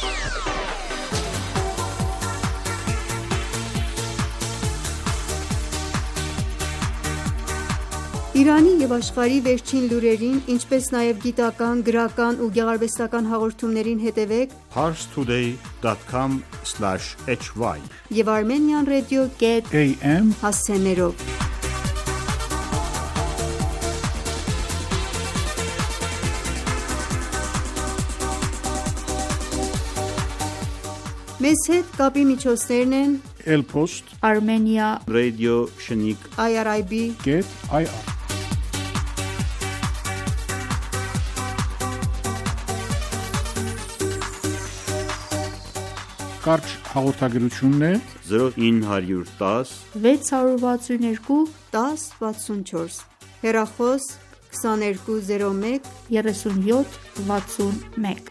Իրանի և աշխարհի վերջին լուրերին, ինչպես նաև գիտական, գրական ու գեղարվեստական հաղորդումներին հետևեք parstoday dot com slash h y և armenian radio dot a m հասցեներով։ Մեզ հետ կապի միջոցներն են Elpost, Armenia Radio Shnik, I R I B Get I R Կարճ հաղորդագրությունն է zero nine one zero վեց հարյուր վաթսուն երկու դաս վաթսունչորս, հեռախոս քսաներկու զիրո մեկ երեսունյոթ վաթսուն մեկ։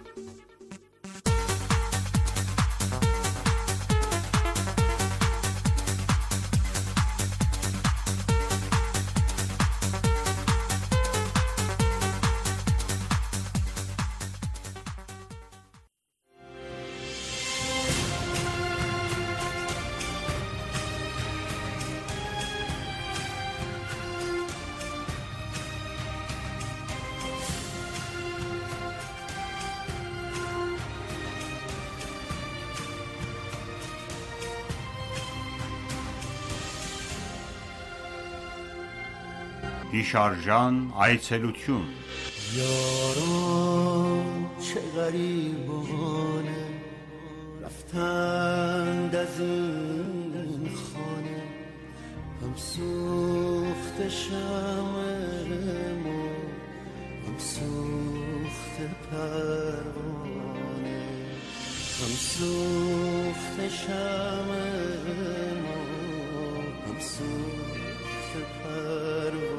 Հիշարժան այցելություն։ یاران چه غریبانه رفتند از این خانه هم سوخت شمع ما هم سوخت پروانه هم سوخت شمع ما هم سوخت پروانه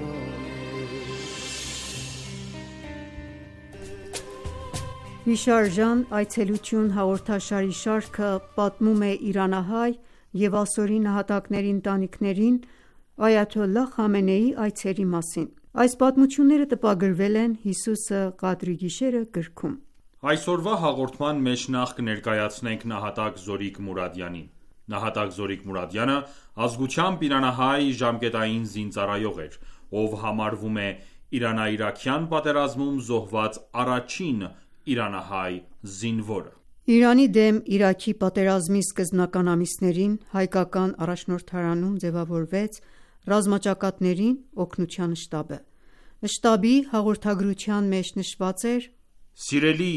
Հիշարժան այցելություն հաղորդաշարի շարքը պատմում է իրանահայ և ասորի նահատակների ընտանիքներին այաթոլլահ Խամենեիի այցերի մասին։ Այս պատմությունները տպագրվել են «Հիսուսը Ղադրի գիշերը» գրքում։ Այսօրվա հաղորդման մեջ նախ կներկայացնենք նահատակ Զորիկ Մուրադյանին։ Նահատակ Զորիկ Մուրադյանը ազգությամբ իրանահայ ժամկետային զինծառայող էր, ով համարվում է Իրանա-իրաքյան պատերազմում զոհված առաջին իրանահայ զինվորը։ Իրանի դեմ Իրաքի պատերազմի սկզբնական ամիսներին հայկական առաջնորդարանում ձևավորվեց ռազմաճակատներին օգնության շտաբը։ Շտաբի հաղորդագրության մեջ նշված էր. Սիրելի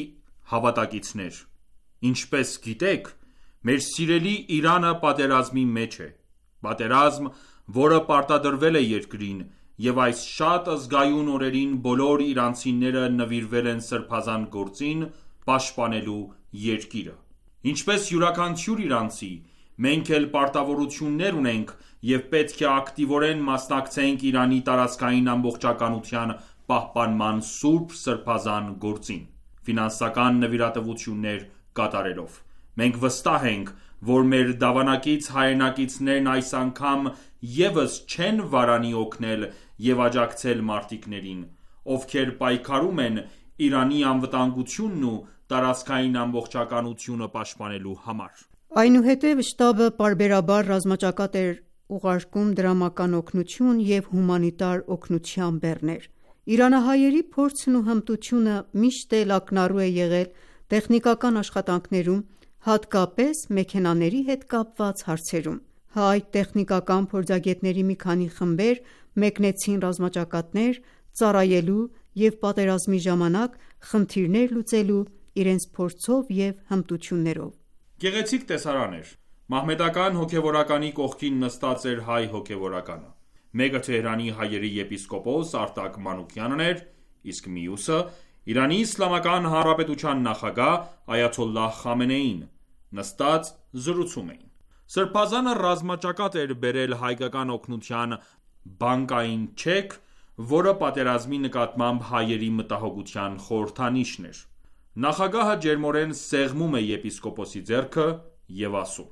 Հավատակիցներ, ինչպես գիտեք, մեր սիրելի Իրանը պատերազմի մեջ է, պատերազմ, որը պարտադրվել է երկրին, և այս շատ զգայուն օրերին բոլոր իրանցիները նվիրվել են սրբազան գործին պաշտպանելու երկիրը։ Ինչպես յուրաքանչյուր իրանցի, մենք էլ պարտավորություններ ունենք և պետք է ակտիվորեն մասնակցենք Իրանի տարածքային ամբողջականության պահպանման սուրբ սրբազան գործին, ֆինանսական նվիրատվություններ կատարելով։ Մենք վստահ ենք, որ մեր դավանակից հայրենակիցներն այս անգամ ևս չեն վարանի օգնել և աջակցել մարտիկներին, ովքեր պայքարում են Իրանի անվտանգությունն ու տարածքային ամբողջականությունը պաշտպանելու համար։ Այնուհետև շտաբը պարբերաբար ռազմաճակատ էր ուղարկում դրամական օգնություն և հումանիտար օգնության բեռներ։ Իրանահայերի փորձն ու հմտությունը միշտ էլ ակնառու է եղել տեխնիկական աշխատանքներում, հատկապես մեքենաների հետ կապված հարցերում։ Հայ տեխնիկական փորձագետների մի քանի խմբեր մեկնեցին ռազմաճակատներ ծառայելու և պատերազմի ժամանակ խնդիրներ լուծելու իրենց փորձով և հմտություններով։ Գեղեցիկ տեսարան էր։ Մահմեդական հոգևորականի կողքին նստած էր հայ հոգևորականը։ Մեկը Թեհրանի հայերի եպիսկոպոս Արտակ Մանուկյանն էր, իսկ մյուսը Իրանի Իսլամական Հանրապետության նախագահ Այաթոլլահ Խամենեին նստած զրուցում էին։ Սրբազանը ռազմաճակատ էր բերել հայկական օգնության բանկային չեք, որը պատերազմի նկատմամբ հայերի մտահոգության խորհրդանիշն էր։ Նախագահը ջերմորեն սեղմում է եպիսկոպոսի ձեռքը և ասում.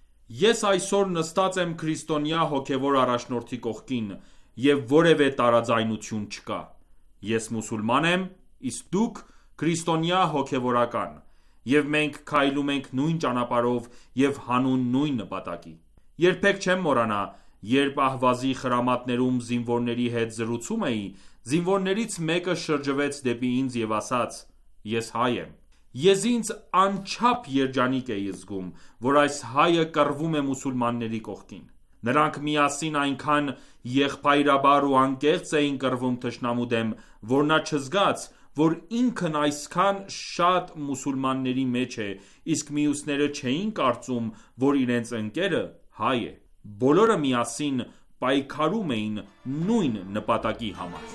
«Ես այսօր նստած եմ քրիստոնյա հոգևոր առաջնորդի կողքին և որևէ տարաձայնություն չկա։ Ես մուսուլման եմ, իսկ դուք քրիստոնյա հոգևորական, և մենք քայլում ենք նույն ճանապարհով և հանուն նույն նպատակի։ Երբեք չեմ մոռանա, երբ Ահվազի խրամատներում զինվորների հետ զրուցում էի, զինվորներից մեկը շրջվեց դեպի ինձ և ասաց. «Ես հայ եմ»։ Ես ինձ անչափ երջանիկ էի զգում, որ այս հայը կռվում է մուսուլմանների կողքին։ Նրանք միասին այնքան եղբայրաբար ու անկեղծ էին կռվում թշնամու դեմ, որ նա չզգաց, որ ինքն այսքան շատ մուսուլմանների մեջ է, իսկ մյուսները չէին կարծում, որ իրենց ընկերը հայ է։ Բոլորը միասին պայքարում էին նույն նպատակի համար։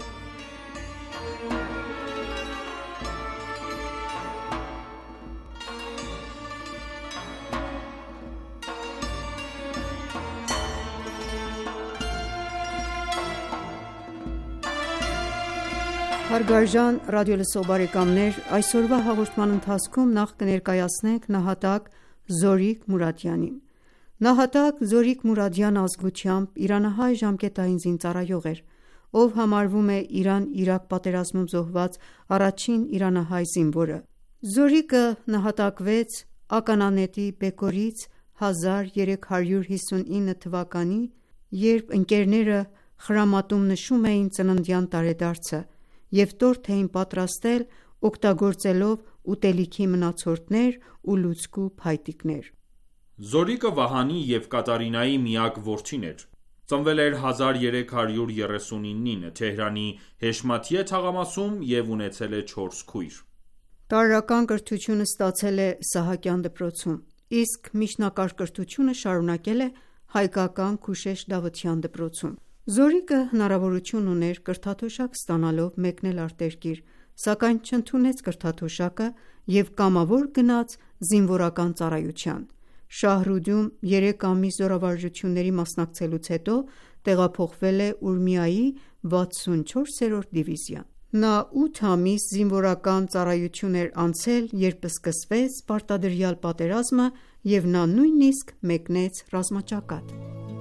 Հարգարժան ռադիոլսող բարեկամներ, այսօրվա հաղորդման ընթացքում նախ կներկայացնենք նահատակ Զորիկ Մուրադյանին։ Նահատակ Զորիկ Մուրադյանը ազգությամբ իրանահայ ժամկետային զինծառայող էր, ով համարվում է Իրան-Իրաք պատերազմում զոհված առաջին իրանահայ զինվորը։ Զորիկը նահատակվեց ականանետի բեկորից հազար երեք հարյուր հիսունինը թվականի, երբ ընկերները խրամատում նշում էին ծննդյան տարեդարձը և տորթ էին պատրաստել օգտագործելով ուտելիքի մնացորդներ ու լուցկու փայտիկներ։ Զորիկը Վահանի և Կատարինայի միակ որդին էր։ Ծնվել էր հազար երեք հարյուր երեսունինին Թեհրանի Հեշմաթիե թաղամասում և ունեցել է չորս քույր։ Տարրական կրթությունը ստացել է Սահակյան դպրոցում, իսկ միջնակարգ կրթությունը շարունակել է հայկական Քուշեշ Դավթյան դպրոցում։ Զորիկը հնարավորություն ուներ կրթաթոշակ ստանալով մեկնել արտերկիր, սակայն չընդունեց կրթաթոշակը և կամավոր գնաց զինվորական ծառայության։ Շահրուդում երեք ամիս զորավարժությունների մասնակցելուց հետո տեղափոխվել է Ուրմիայի վաթսունչորսերորդ դիվիզիա։ Նա ութ ամիս զինվորական ծառայություն էր անցել, երբ սկսվեց պարտադրյալ պատերազմը և նա նույնիսկ մեկնեց ռազմաճակատ։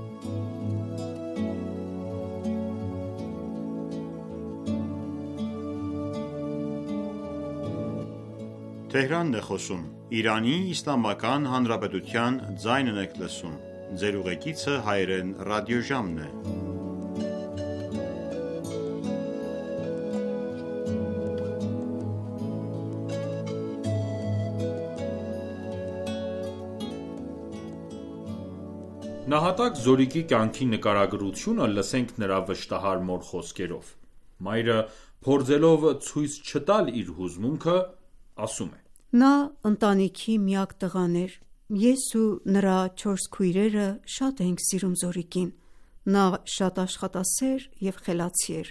Նահատակ Զորիկի կյանքի նկարագրությունը լսենք նրա վշտահար մոր խոսքերով։ Մայրը, փորձելով ցույց չտալ իր հուզմունքը, ասում է. Նա ընտանիքի միակ տղան էր։ Ես ու նրա չորս քույրերը շատ էինք սիրում Զորիկին։ Նա շատ աշխատասեր և խելացի էր։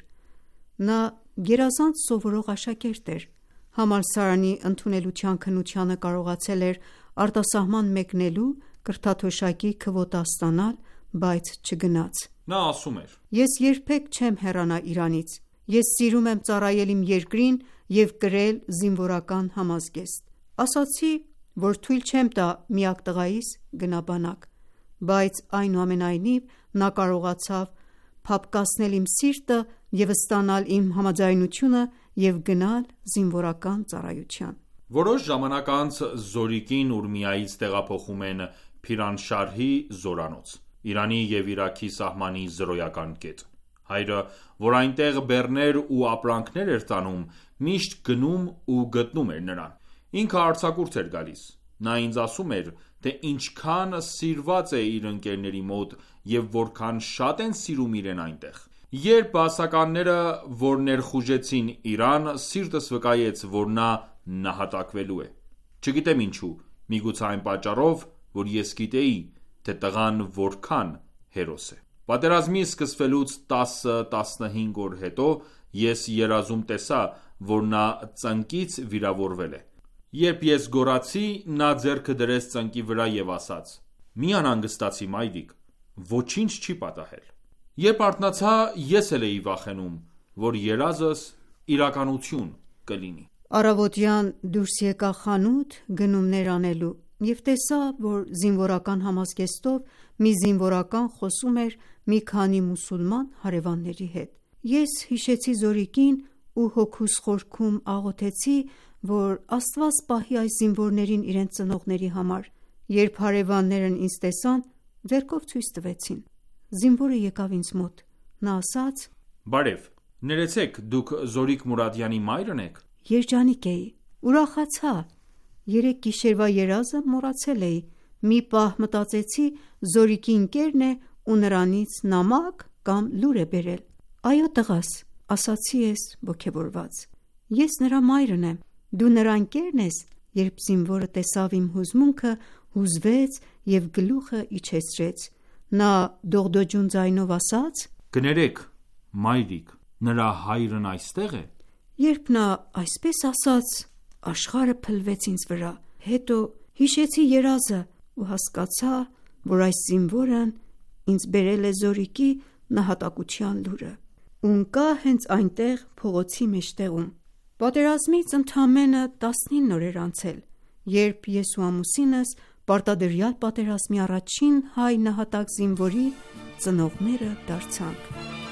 Նա գերազանց սովորող աշակերտ էր։ Համալսարանի ընդունելության քննությանը կարողացել էր արտասահման մեկնելու, կրթաթոշակի քվոտա ստանալ, բայց չգնաց։ Նա ասում էր. Ես երբեք չեմ հեռանա Իրանից։ Ես սիրում եմ ծառայել իմ երկրին և կրել զինվորական համազգեստ։ Ասացի, որ թույլ չեմ տա միակ տղայիս գնա բանակ, բայց այնուամենայնիվ նա կարողացավ փափկացնել իմ սիրտը և ստանալ իմ համաձայնությունը և գնալ զինվորական ծառայության։ Որոշ ժամանակ անց Զորիկին Ուրմիայից տեղափոխում են Փիրանշահրի զորանոց, Իրանի և Իրաքի սահմանի զրոյական կետ։ Հայրը, որ այնտեղ բեռներ ու ապրանքներ էր տանում, միշտ գնում ու գտնում էր նրան։ Ինքը արձակուրդ էր գալիս։ Նա ինձ ասում էր, թե ինչքան սիրված է իր ընկերների մոտ և որքան շատ են սիրում իրեն այնտեղ։ Երբ բաասականները, որ ներխուժեցին Իրան, սիրտս վկայեց, որ նա նահատակվելու է։ Չգիտեմ ինչու, միգուցե այն պատճառով, որ ես գիտեի, թե տղան որքան հերոս է։ Պատերազմի սկսվելուց տասը-տասնհինգ օր հետո ես երազում տեսա, որ նա ծնկից վիրավորվել է։ Երբ ես գոռացի, նա ձեռքը դրեց ծնկի վրա և ասաց. «Մի անհանգստացի մայրիկ, ոչինչ չի պատահել»։ Երբ արթնացա, ես էլ էի վախենում, որ երազս իրականություն կլինի։ Առավոտյան դուրս եկա խանութ գնումներ անելու և տեսա, որ զինվորական համազգեստով մի զինվորական խոսում էր մի քանի մուսուլման հարևանների հետ։ Ես հիշեցի Զորիկին ու հոգուս խորքում աղոթեցի, որ Աստված պահի այս զինվորներին իրենց ծնողների համար։ Երբ հարևաններն ինձ տեսան, ձեռքով ցույց տվեցին։ Զինվորը եկավ ինձ մոտ։ Նա ասաց. «Բարև, ներեցեք, դուք Զորիկ Մուրադյանի մայրն եք»։ Երջանիկ էի, ուրախացա։ Երեկ գիշերվա երազը մոռացել էի։ Մի պահ մտածեցի Զորիկի ընկերն է ու նրանից նամակ կամ լուր է բերել։ «Այո տղաս», ասացի ես ոգևորված, «ես նրա մայրն եմ»։ «Դու նրա ընկերն ես»։ Երբ զինվորը տեսավ իմ հուզմունքը, հուզվեց և գլուխը իջեցրեց։ Նա դողդոջուն ձայնով ասաց. «Կներեք, մայրիկ, նրա հայրն այստե՞ղ է»։ Երբ նա այսպես ասաց, աշխարհը փլվեց ինձ վրա։ Հետո հիշեցի երազը ու հասկացա, որ այս զինվորն ինձ բերել է Զորիկի նահատակության լուրը ու ընկա հենց այնտեղ փողոցի մեջտեղում։ Պատերազմից ընդամենը տասնինը օր էր անցել, երբ ես ու ամուսինս պարտադրյալ պատերազմի առաջին հայ նահատակ զինվորի ծնողները դարձանք։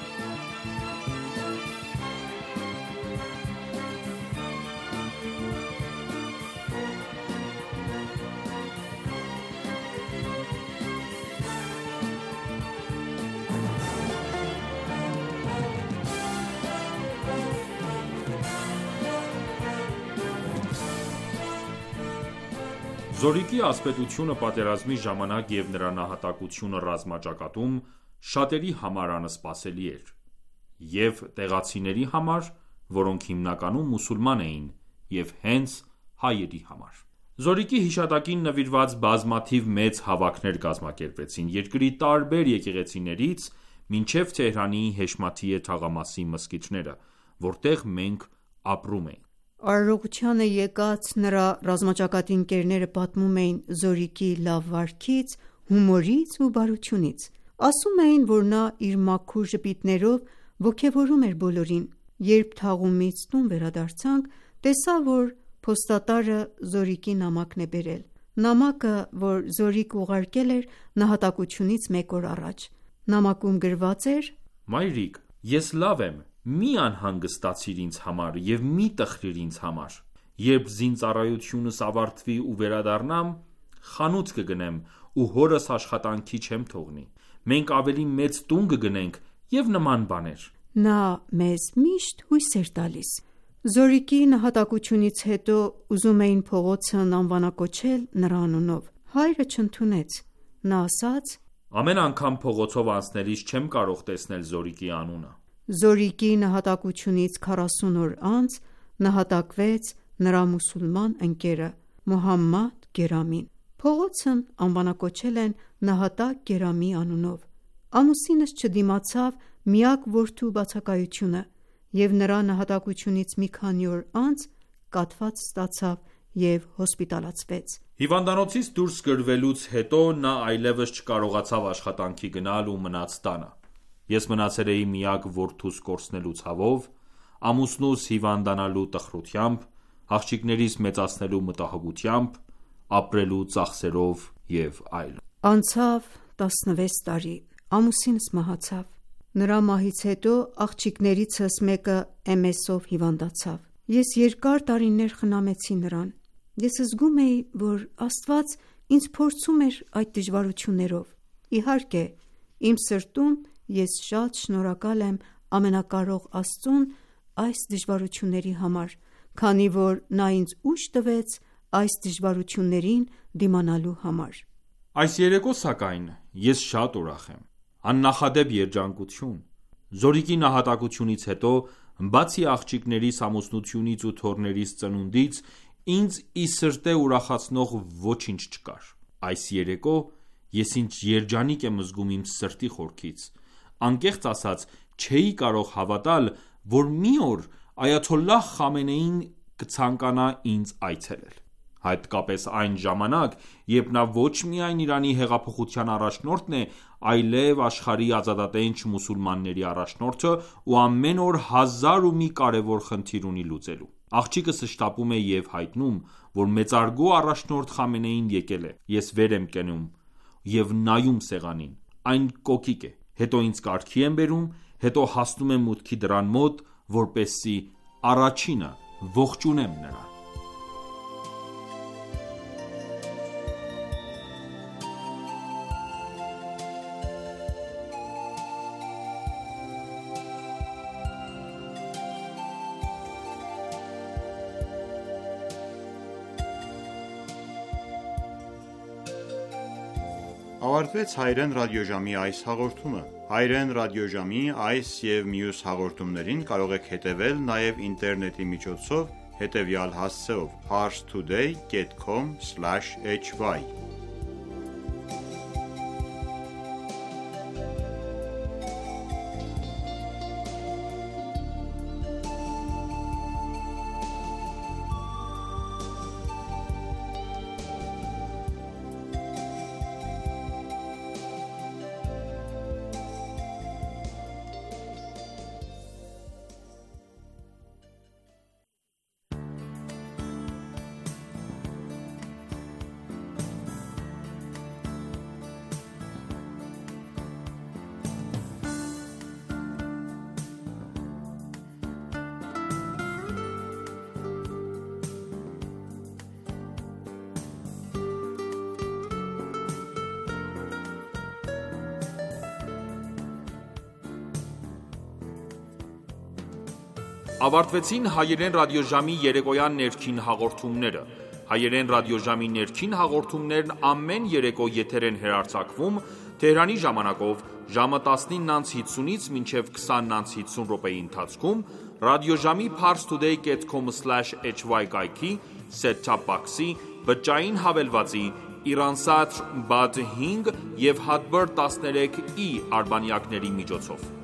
Զորիկի ասպետությունը պատերազմի ժամանակ և նրա նահատակությունը ռազմաճակատում շատերի համար անսպասելի էր և տեղացիների համար, որոնք հիմնականում մուսուլման էին, և հենց հայերի համար։ Զորիկի հիշատակին նվիրված բազմաթիվ մեծ հավաքներ կազմակերպվեցին երկրի տարբեր եկեղեցիներից մինչև Թեհրանի Հեշմաթիե թաղամասի մզկիթները, որտեղ մենք ապրում էինք։ Արարողությանը եկած նրա ռազմաճակատի ընկերները պատմում էին Զորիկի լավ վարքից, հումորից ու բարությունից։ Ասում էին, որ նա իր մաքուր ժպիտներով ոգևորում էր բոլորին։ Երբ թաղումից տուն վերադարձանք, տեսա, որ փոստատարը Զորիկի նամակն է բերել։ Նամակը, որ Զորիկը ուղարկել էր նահատակությունից մեկ օր առաջ։ Նամակում գրված էր. «Մայրիկ, ես լավ եմ, մի անհանգստացիր ինձ համար և մի տխրիր ինձ համար։ Երբ զինծառայությունս ավարտվի ու վերադառնամ, խանութ կգնեմ ու հորս աշխատանքի չեմ թողնի։ Մենք ավելի մեծ տուն կգնենք և նման բաներ»։ Նա մեզ միշտ հույս էր տալիս։ Զորիկի նահատակությունից հետո ուզում էին փողոցն անվանակոչել նրա անունով։ Հայրը չընդունեց։ Նա ասաց. «Ամեն անգամ փողոցով անցնելիս չեմ կարող տեսնել Զորիկի անունը»։ Զորիկի նահատակությունից քառասուն օր անց նահատակվեց նրա մուսուլման ընկերը։ Մոհամմադ Գերամին։ Փողոցն անվանակոչել են նահատակ Գերամի անունով։ Ամուսինս չդիմացավ միակ որդու բացակայությունը և նրա նահատակությունից մի քանի օր անց կաթված ստացավ և հոսպիտալացվեց։ Հիվանդանոցից դուրս գրվելուց հետո նա այլևս չկարողացավ աշխատանքի գնալ ու մնաց տանը։ Ես մնացել էի միակ որդուս կորցնելու ցավով, ամուսնուս հիվանդանալու տխրությամբ, աղջիկներիս մեծացնելու մտահոգությամբ, ապրելու ծախսերով և այլն։ Անցավ տասնվեց տարի, ամուսինս մահացավ։ Նրա մահից հետո աղջիկներիցս մեկը էմ էս-ով հիվանդացավ։ Ես երկար տարիներ խնամեցի նրան։ Ես զգում էի, որ Աստված ինձ փորձում էր այդ դժվարություններով։ Իհարկե, իմ սրտում ես շատ շնորհակալ եմ ամենակարող Աստծուն այս դժվարությունների համար, քանի որ նա ինձ ուժ տվեց այս դժվարություններին դիմանալու համար։ Այս երեկո, սակայն, ես շատ ուրախ եմ։ Աննախադեպ երջանկություն։ Զորիկի նահատակությունից հետո, բացի աղջիկներիս ամուսնությունից ու թոռներիս ծնունդից, ինձ ի սրտե ուրախացնող ոչինչ չկար։ Այս երեկո ես ինձ երջանիկ եմ զգում իմ սրտի խորքից։ Անկեղծ ասած, չէի կարող հավատալ, որ մի օր այաթոլլահ Խամենեին կցանկանա ինձ այցելել։ Հատկապես այն ժամանակ, երբ նա ոչ միայն Իրանի հեղափոխության առաջնորդն է, այլև աշխարհի ազատատենչ մուսուլմանների առաջնորդը ու ամեն օր հազար ու մի կարևոր խնդիր ունի լուծելու։ Աղջիկս շտապում է և հայտնում, որ մեծարգո առաջնորդ Խամենեին եկել է։ Ես վեր եմ կենում և նայում սեղանին։ Այն կոկիկ է։ Հետո ինձ կարգի են բերում, հետո հասնում եմ մուտքի դռան մոտ, որպեսզի առաջինը ողջունեմ նրան։ Ավարտվեց հայրեն ռադիոժամի այս հաղորդումը։ Հայրեն ռադիոժամի այս և մյուս հաղորդումներին կարող եք հետևել նաև ինտերնետի միջոցով հետևյալ հասցեով՝ parstoday dot com slash h y Ավարտվեցին հայերեն ռադիոժամի երեկոյան ներքին հաղորդումները։ Հայերեն ռադիոժամի ներքին հաղորդումներն ամեն երեկո եթեր են հեռարձակվում Թեհրանի ժամանակով ժամը տասնինը հինգից մինչև քսանը հինգ րոպեի ընթացքում ռադիոժամի parstoday dot com slash h y կայքի set-top box-ի, բջջային հավելվածի, Iran-Sat Bad հինգ և Hadber տասներեք i արբանյակների միջոցով։